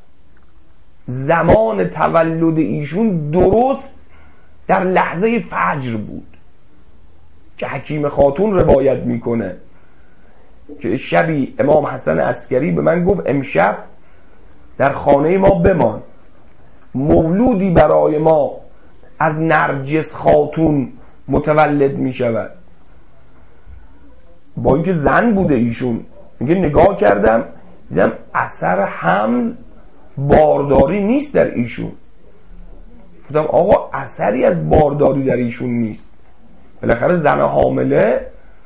زمان تولد ایشون درست در لحظه فجر بود که حکیم خاتون روایت میکنه که شبی امام حسن عسکری به من گفت امشب در خانه ما بمان، مولودی برای ما از نرجس خاتون متولد میشود. با اینکه زن بوده ایشون میگه نگاه کردم دیدم اثر حمل بارداری نیست در ایشون. گفتم آقا اثری از بارداری در ایشون نیست. بالاخره زن حامله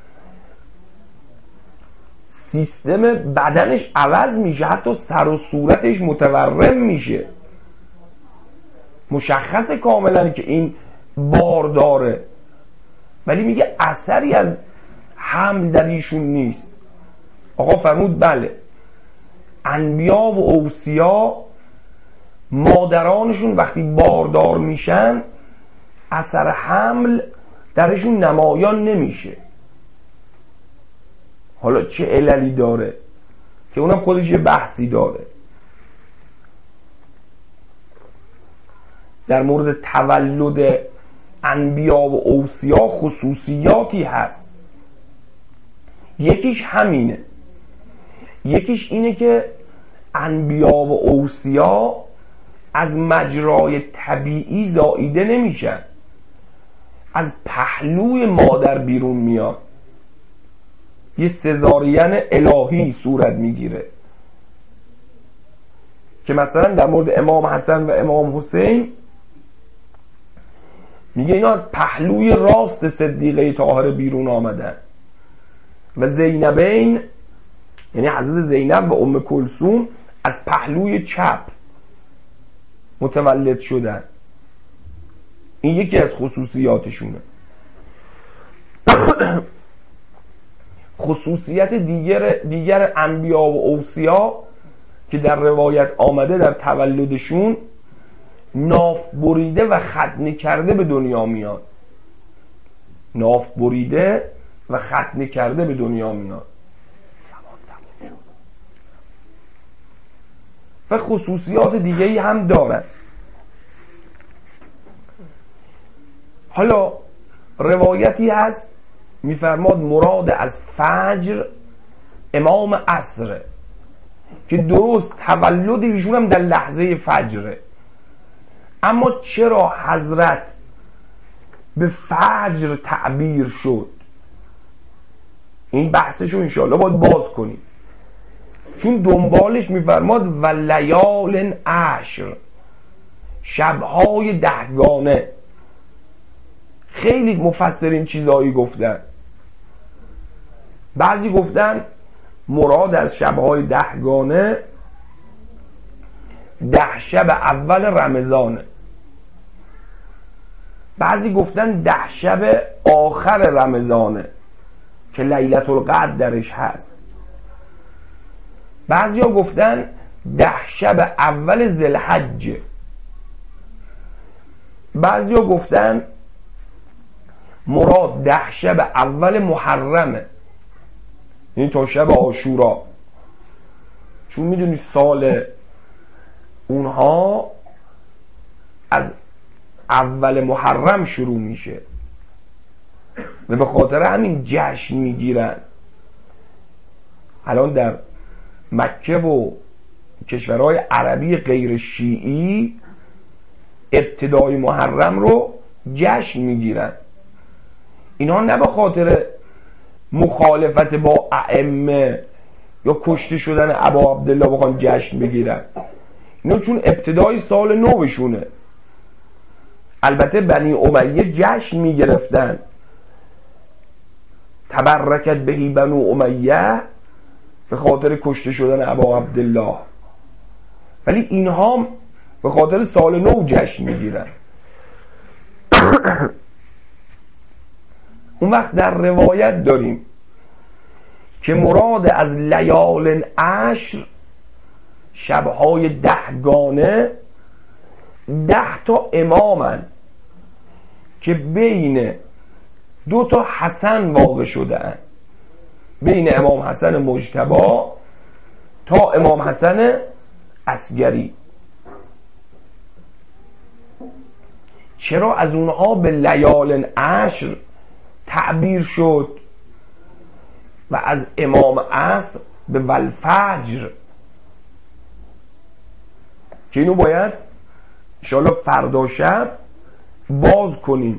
سیستم بدنش عوض میشه، حتی سر و صورتش متورم میشه، مشخص کاملا که این بارداره، ولی میگه اثری از حمل در ایشون نیست. آقا فرمود بله، انبیا و اوصیا مادرانشون وقتی باردار میشن اثر حمل درشون نمایان نمیشه. حالا چه عللی داره که اونم خودش یه بحثی داره. در مورد تولد انبیا و اوصیا خصوصیاتی هست. یکیش همینه، یکیش اینه که انبیا و اوصیا از مجرای طبیعی زاییده نمیشن، از پهلوی مادر بیرون میاد، یه سزارین الهی صورت میگیره که مثلا در مورد امام حسن و امام حسین میگه اینا از پهلوی راست صدیقه طاهره بیرون آمدن و زینبین یعنی حضرت زینب و ام کلثوم از پهلوی چپ متولد شدن. این یکی از خصوصیاتشونه. خصوصیت دیگر دیگر انبیا و اوصیا که در روایت آمده در تولدشون ناف بریده و ختنه کرده به دنیا میاد. ناف بریده و ختنه کرده به دنیا میاد و خصوصیات دیگری هم دارد. حالا روایتی هست میفرماد مراد از فجر امام عصر که درست تولد ایشون هم در لحظه فجره، اما چرا حضرت به فجر تعبیر شد این بحثشو انشاءالله باید باز کنیم، چون دنبالش میفرماد و لیال عشر، شبهای دهگانه. خیلی مفسرین چیزایی گفتن، بعضی گفتن مراد از شبهای دهگانه ده شب اول رمضانه، بعضی گفتن ده شب آخر رمضانه که لیلة القدر درش هست، بعضی ها گفتن ده شب اول ذوالحجه، بعضی ها گفتن مراد ده شب اول محرمه، یعنی تا شب عاشورا، چون میدونی سال اونها از اول محرم شروع میشه و به خاطر همین جشن میگیرن. الان در مکه و کشورهای عربی غیر شیعی ابتدای محرم رو جشن میگیرن. اینا نه به خاطر مخالفت با ائمه یا کشته شدن ابا عبدالله بخوان جشن بگیرن، اینا چون ابتدای سال نوشونه. البته بنی امیه جشن میگرفتن، تبرکت بهی بنو امیه، به خاطر کشته شدن ابا عبدالله، ولی اینها به خاطر سال نو جشن میگیرن. اون وقت در روایت داریم که مراد از لیال عشر شبهای دهگانه ده تا امامن که بین دو تا حسن واقع شده اند، بین امام حسن مجتبی تا امام حسن عسگری. چرا از اونها به لیال عشر تعبیر شد و از امام عصر به والفجر؟ که اینو باید انشاءالله فردا شب باز کنیم،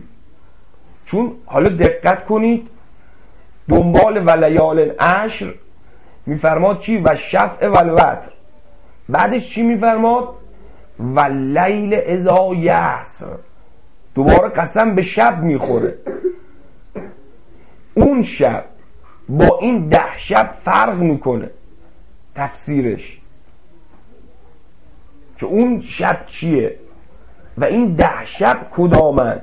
چون حالا دقت کنید دنبال ولیال عشر میفرماد چی؟ و شفع و الوتر. بعدش چی میفرماد؟ و لیل اذا یسر. دوباره قسم به شب میخوره. اون شب با این ده شب فرق میکنه تفسیرش، که اون شب چیه و این ده شب کدامن،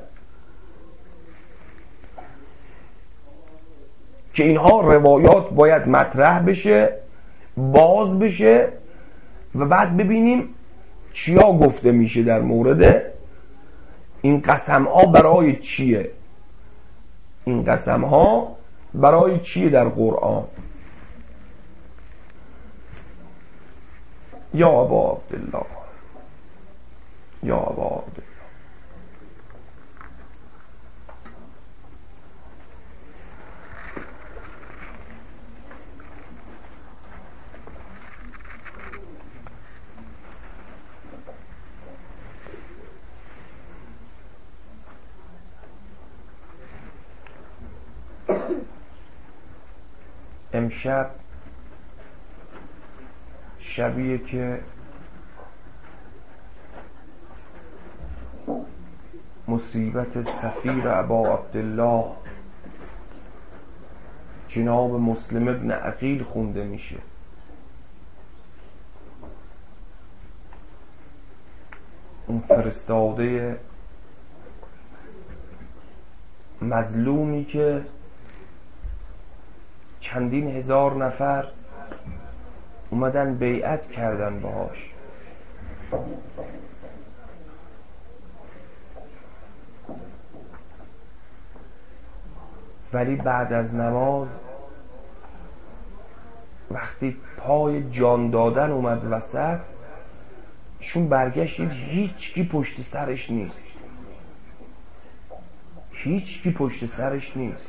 که اینها روایات باید مطرح بشه، باز بشه و بعد ببینیم چیا گفته میشه در مورد این قسم ها. برای چیه این قسم ها؟ برای چیه در قرآن؟ یا ابا عبدالله، یا ابا عبدالله. امشب شبیه که مصیبت سفیر ابا عبدالله جناب مسلم ابن عقیل خونده میشه. اون فرستاده مظلومی که چندین هزار نفر اومدن بیعت کردن باهاش، ولی بعد از نماز وقتی پای جان دادن اومد وسط، شون برگشتید هیچ کی پشت سرش نیست، هیچ کی پشت سرش نیست.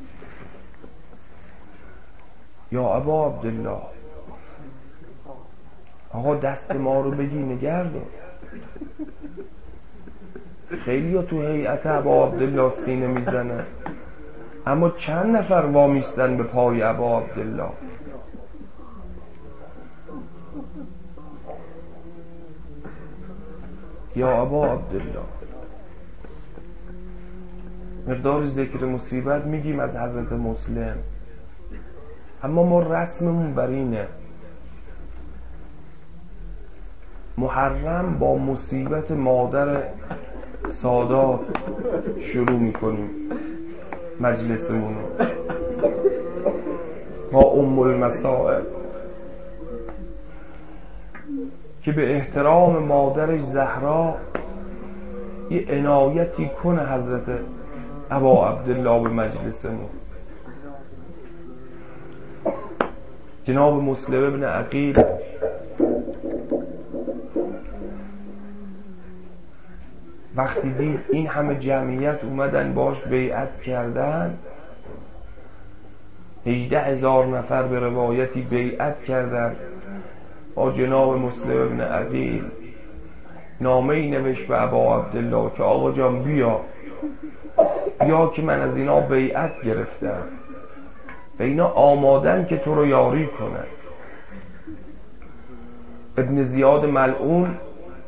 یا ابا عبدالله، آقا دست ما رو بگی نگردار. خیلی ها تو هیئت ابا عبدالله سینه میزنن، اما چند نفر وامیستن به پای ابا عبدالله؟ یا ابا عبدالله، مقدار ذکر مصیبت میگیم از حضرت مسلم، اما ما رسممون بر اینه محرم با مصیبت مادر سادات شروع میکنیم مجلسمون با ام المصائب، که به احترام مادرش زهرا یه عنایتی کنه حضرت ابا عبدالله به مجلسمون. جناب مسلم ابن عقیل وقتی دید این همه جمعیت اومدن باش بیعت کردن، هجده هزار نفر به روایتی بیعت کردن با جناب مسلم ابن عقیل، نامه ای نوشت به ابا عبدالله که آقا جان بیا بیا که من از اینا بیعت گرفتم و اینا آمادن که تو رو یاری کنن. ابن زیاد ملعون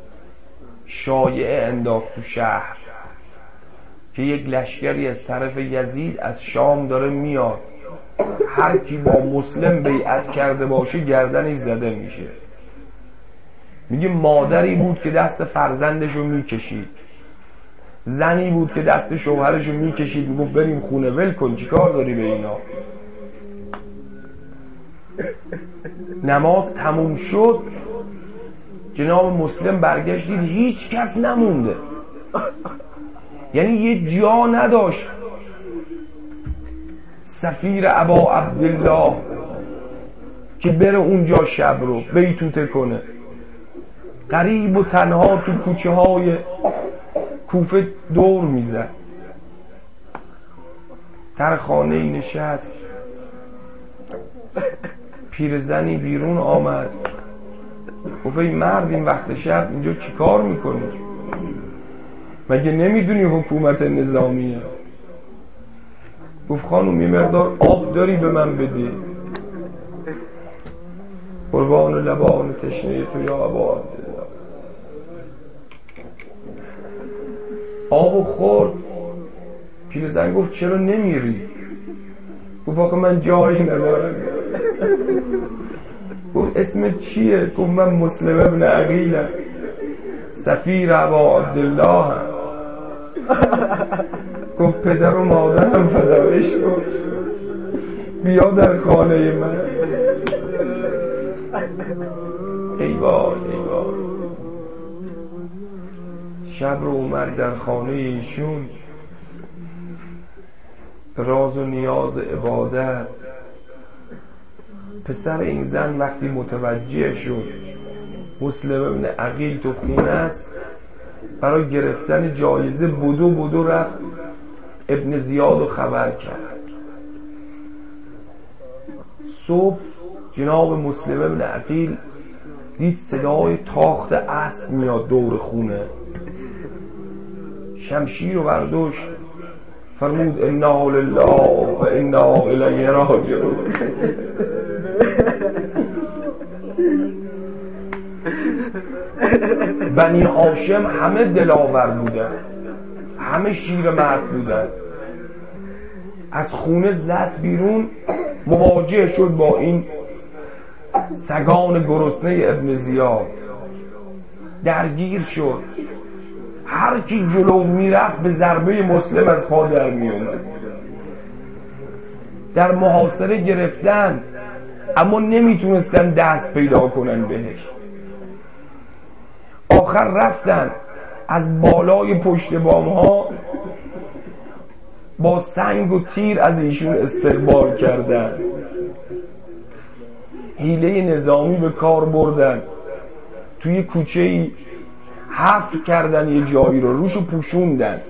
شایعه انداخت تو شهر که یک لشکری از طرف یزید از شام داره میاد، هر کی با مسلم بیعت کرده باشه گردنش زده میشه. میگه مادری بود که دست فرزندشو میکشید، زنی بود که دست شوهرشو میکشید میگفت بریم خونه، ول کن چیکار داری به اینا. نماز تموم شد، جناب مسلم برگشتید هیچ کس نمونده، یعنی یه جا نداشت سفیر ابا عبدالله که بره اونجا شب رو بیتوته کنه. غریب و تنها تو کوچه های کوفه دور میزد، در خانه ای نشست، پیرزنی بیرون آمد گفت ای مرد این وقت شب اینجا چی کار میکنی؟ مگه نمیدونی حکومت نظامیه؟ گفت خانم یه مقدار آب داری به من بدی؟ قربان لبان تشنه تو یا ابا عبدالله. آبو خورد. پیرزن گفت چرا نمیری؟ گفت آخه من جایی ندارم. گفت اسمت چیه؟ گفت من مسلم ابن عقیلم، سفیر ابا عبدالله هم. گفت پدر و مادرم فدایش کن، بیا در خانه من. ای وای ای وای. شب رو اومد در خانه ایشون، راز و نیاز عبادت. پسر این زن وقتی متوجه شد مسلم ابن عقیل تو خونه است، برای گرفتن جایزه بدو بدو رفت ابن زیاد رو خبر کرد. صبح جناب مسلم ابن عقیل دید صدای تاخت اسب میاد دور خونه، شمشیر رو برداشت، فرمود انا لله و انا الیه راجعون. بنی هاشم همه دلاور بودن، همه شیر مرد بودن. از خونه زد بیرون، مواجه شد با این سگان گرسنه ابن زیاد، درگیر شد. هر کی جلو میرفت به ضربه مسلم از پا در می اومد. در محاصره گرفتن، اما نمیتونستن دست پیدا کنن بهش. آخر رفتن از بالای پشت بام ها با سنگ و تیر از ایشون استقبال کردن، حیله نظامی به کار بردن. توی کوچه‌ای حفر کردن یه جایی رو، روشو پوشوندن،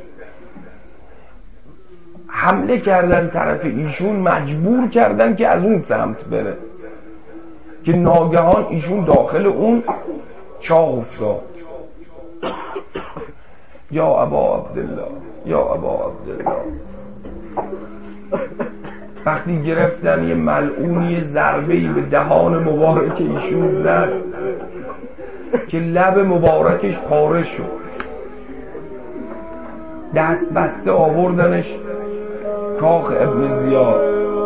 حمله کردن طرف ایشون، مجبور کردن که از اون سمت بره، که ناگهان ایشون داخل اون چاه افتاد. یا ابا عبدالله یا ابا عبدالله. وقتی گرفتن یه ملعونی ضربه‌ای به دهان مبارک ایشون زد که لب مبارکش پاره شد، دست بسته آوردنش کاخ ابن زیاد.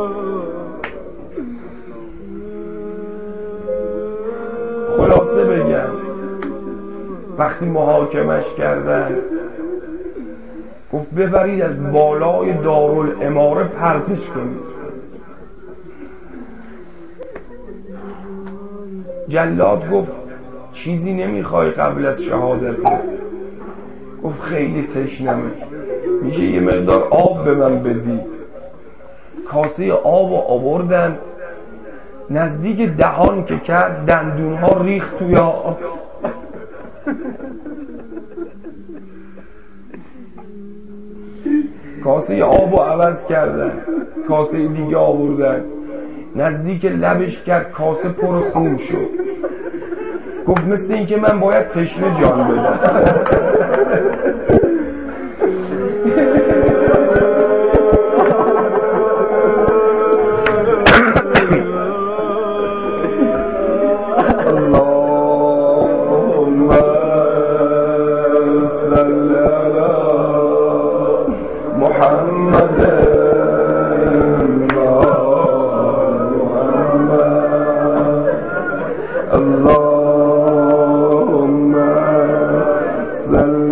خلاصه بگم وقتی محاکمش کردن گفت ببرید از بالای دارالاماره پرتش کنید. جلاد گفت چیزی نمیخوای قبل از شهادت؟ گفت خیلی تشنمه، میشه یه مقدار آب به من بدی؟ کاسه آب رو آوردن، نزدیک دهان که کرد دندونها ریخت توی آب. کاسه آب رو عوض کردن، کاسه دیگه آوردن، نزدیک لبش کرد، کاسه پر خون شد. گفت مثل این که من باید تشنه جان بدم. اللهم صل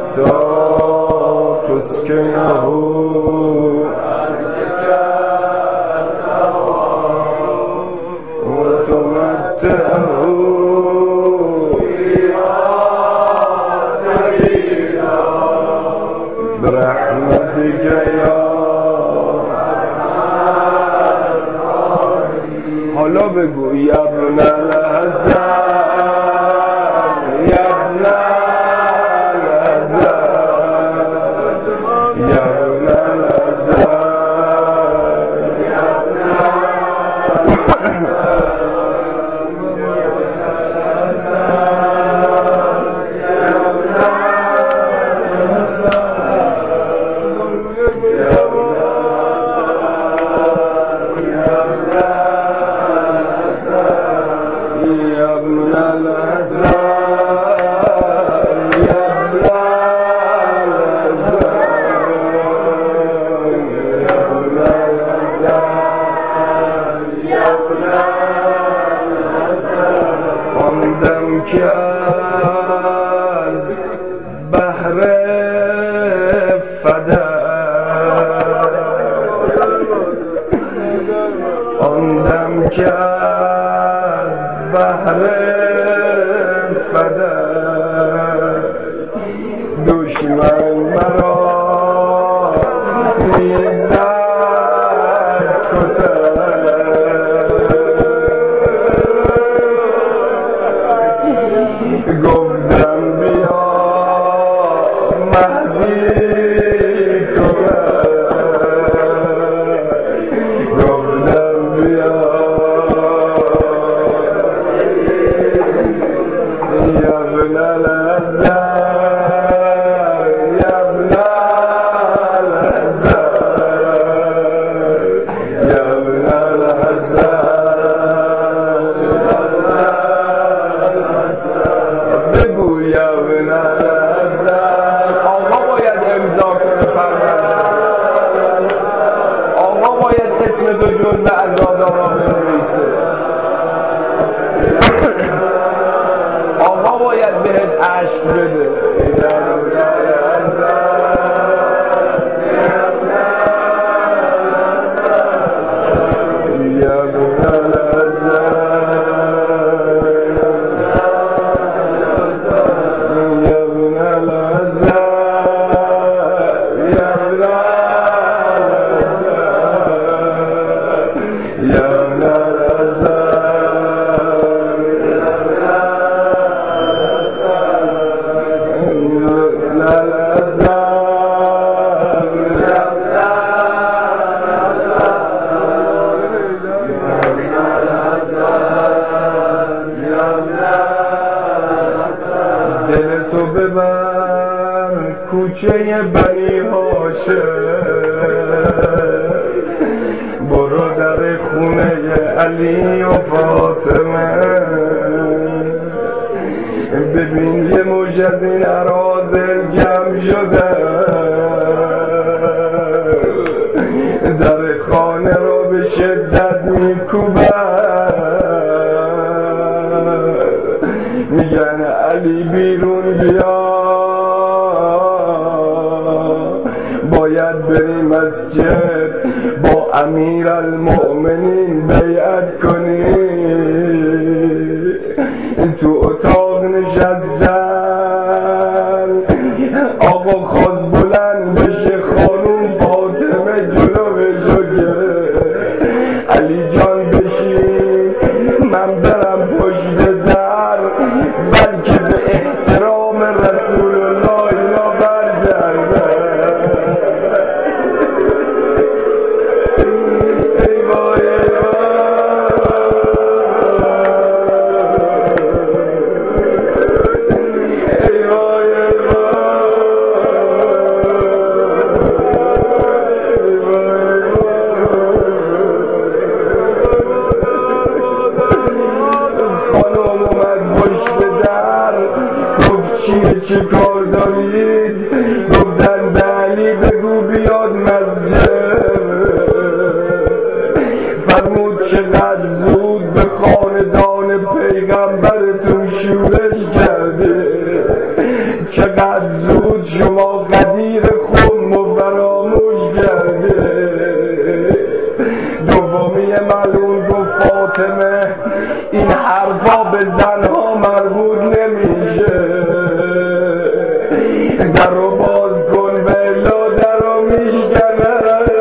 حتى تسكنه وتمتعه برحمتك يا. حالا بگو یا ابن الحسن یا ابن الحسن یا ابن الحسن یا ابن که از بحر فدر آن دم که از بحر فدر دشمن مرا میزد کتر گفتم بیا مهدی کمر گفتم بیا یا ابن الحسن یا ابن الحسن یا ابن الحسن بگو یا ابن الحسن. آقا باید امضا کنه پرونده، آقا باید اسم دو جزء عزادارا بنویسه، آقا باید بهت عشق بده. یا ابن الحسن یا ابن الحسن دل تو ببر کوچه بنی هاشم برو در خونه علی و فاطمه ببین یه موج از این اراذل جمع شده در خانه رو به شدت میکوبن میگن علی بیرون بیا باید بری مسجد با امیر المؤمنین بیعت کنی. تو اتاق نشستن آقا خواست بلند بشه خانوم فاطمه جلوشو گرفت علی جان بشین من برم پشت در بلکه به احترام رسول الله اینا برگردن. ای وای ای وای ای وای ای بود شما قدیر خم و فراموش کرده. دومی ملعون گفت فاطمه این حرفا به زنها مربوط نمیشه، در رو باز کن ولا در رو میشکنه.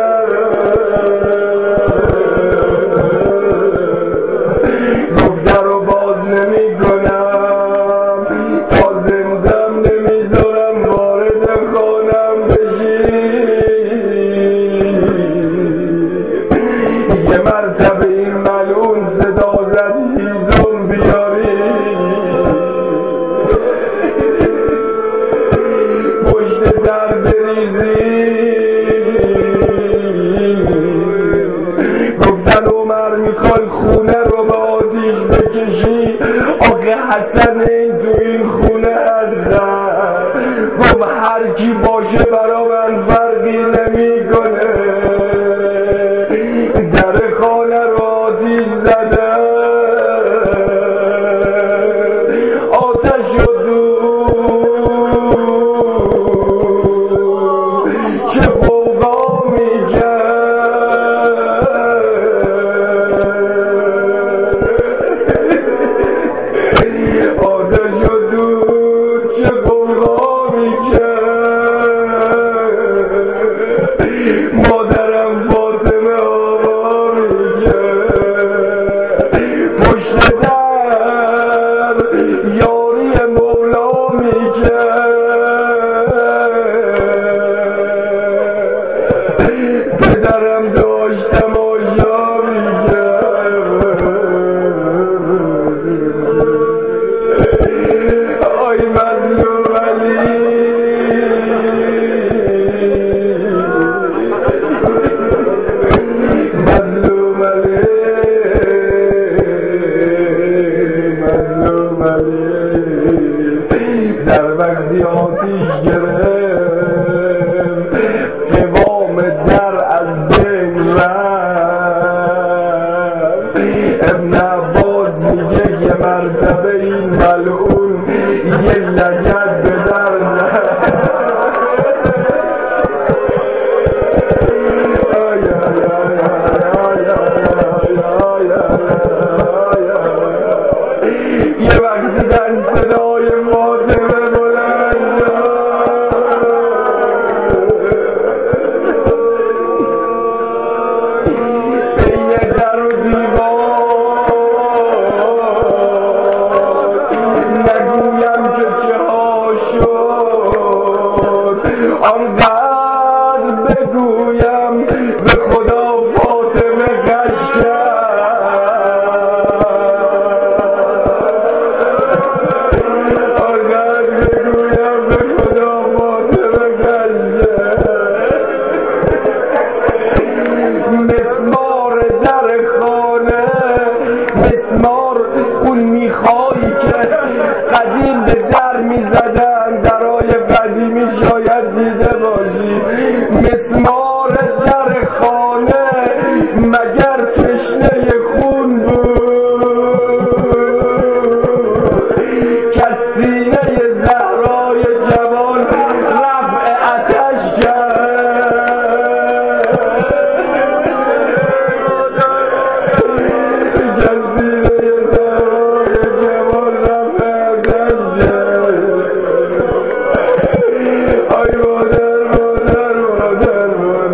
گفت در رو باز نمی کنم تا زندم نمیذارم وارد خانم بشی. یه مرتبه این ملعون صدا زد هیزم بیاری، پشت در بریزی. گفتن عمر میخوای خونه رو به آتیش بکشی؟ آخه حسن این تو این خونه هستن. گفت هر کی باشه برا من فرقی نمیکنه. در خانه رو آتیش زده، آتش و دود چه غوغا میکرد. آتش و دود چه غوغا میکرد. مادرم فاطمه آوا میکرد. پشت در یاری مولا میکرد. پدرم داشت تماشا میکرد. آی مظلوم علی، مظلوم علی، مظلوم علی. در وقتی آتیش گرفت قوام در از بین رفت. ابن عباس میگه یه مرتبه این ملعون یه لگد به در زد. یه وقتی در صدای فاطمه بلند شد، بین در و دیوار نگویم که چه ها شد، آنقدر بگویم به خدا فاطمه غش کرد. آنقدر بگویم به خدا فاطمه غش کرد. مسمار در خانه، مسمار اون میخوایی که قدیم به در میزدن، درای قدیمی شاید دیده باشی. مسمار در خانه مگر تشنه خون بود که سینه زهرای جوان رفع آتش کرد. که سینه زهرای جوان رفع آتش کرد. آی مادر، مادر، مادر، مادر.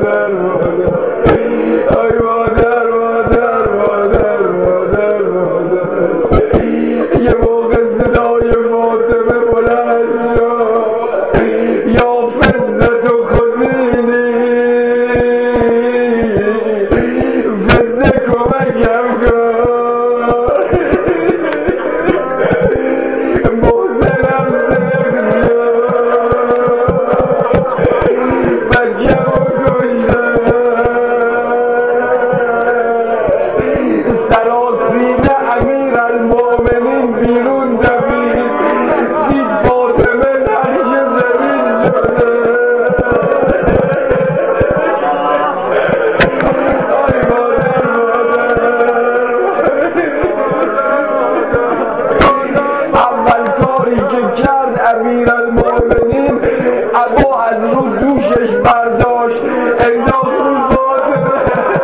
برداشت انداخت رو فاطمه.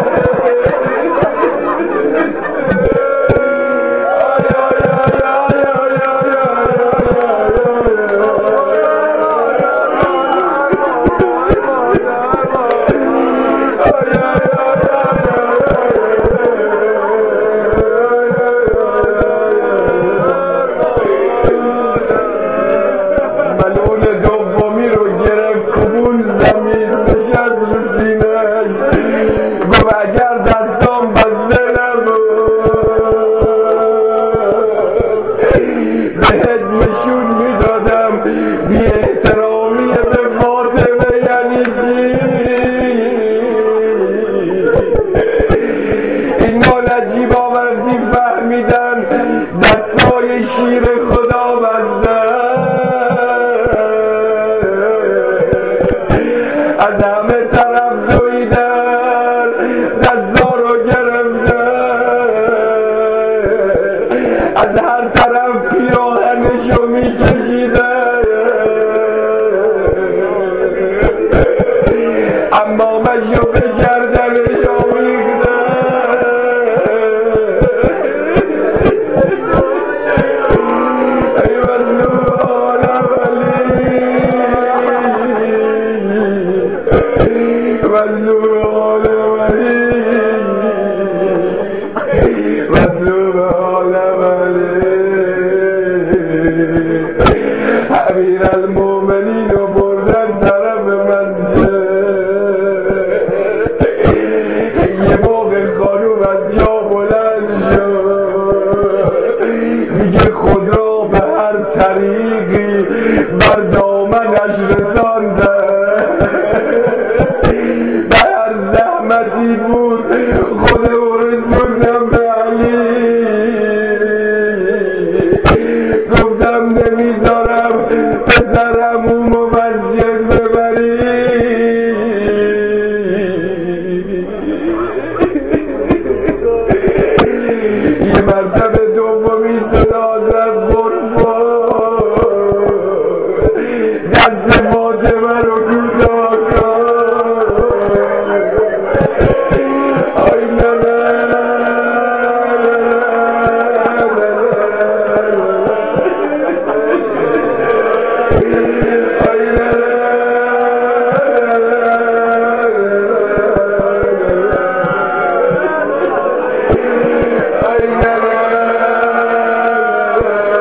شیر خدا بسته از همه طرف دویدن دستا رو گرفتن از هر طرف پیراهنشو میکشیدن امامشو به گردنش آویختن مظلوم عالم علی مظلوم عالم علی امیر المومنین رو بردن طرف مسجد یه موقع خانوم از جا بلند شد میگه خود را به هر طریقی بر دامنش رسانده زحمتی بود خود او رسوندم به علی گفتم نمیذارم پسرم اون مسجد ببری یه مرتبه دومی صدا زد غرفا دست فاطمه رو کوتاه کن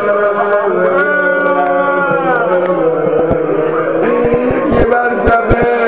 یه مرتبه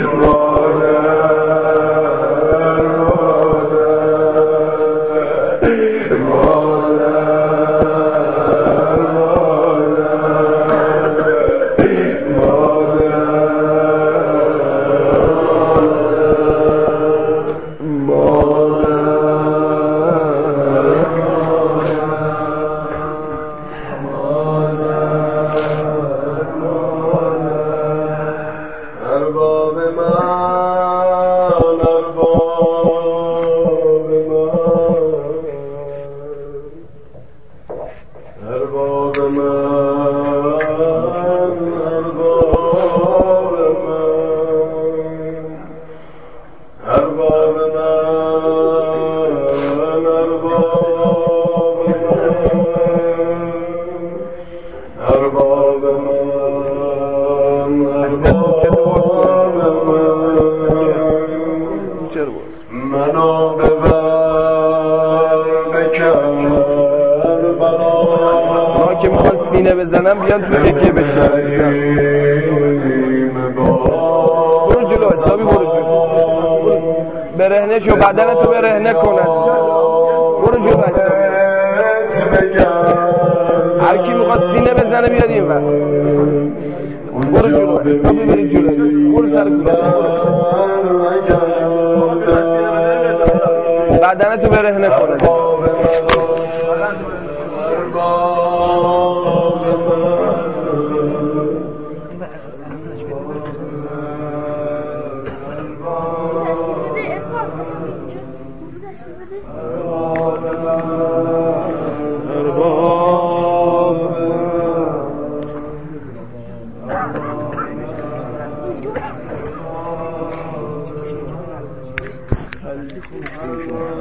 منو ببر بکر ما که میخوان سینه بزنم بیان تو تکیه بشن. برو جلو حسابی، برو جلو، برهنه شو، بدن تو برهنه کن. برو جلو حسابی. هر کی میخواد سینه بزنه بیاد این ور. برو جلو حسابی، برید جلو، برو سر کوچه، بدن تو برهنه کن. Thank you.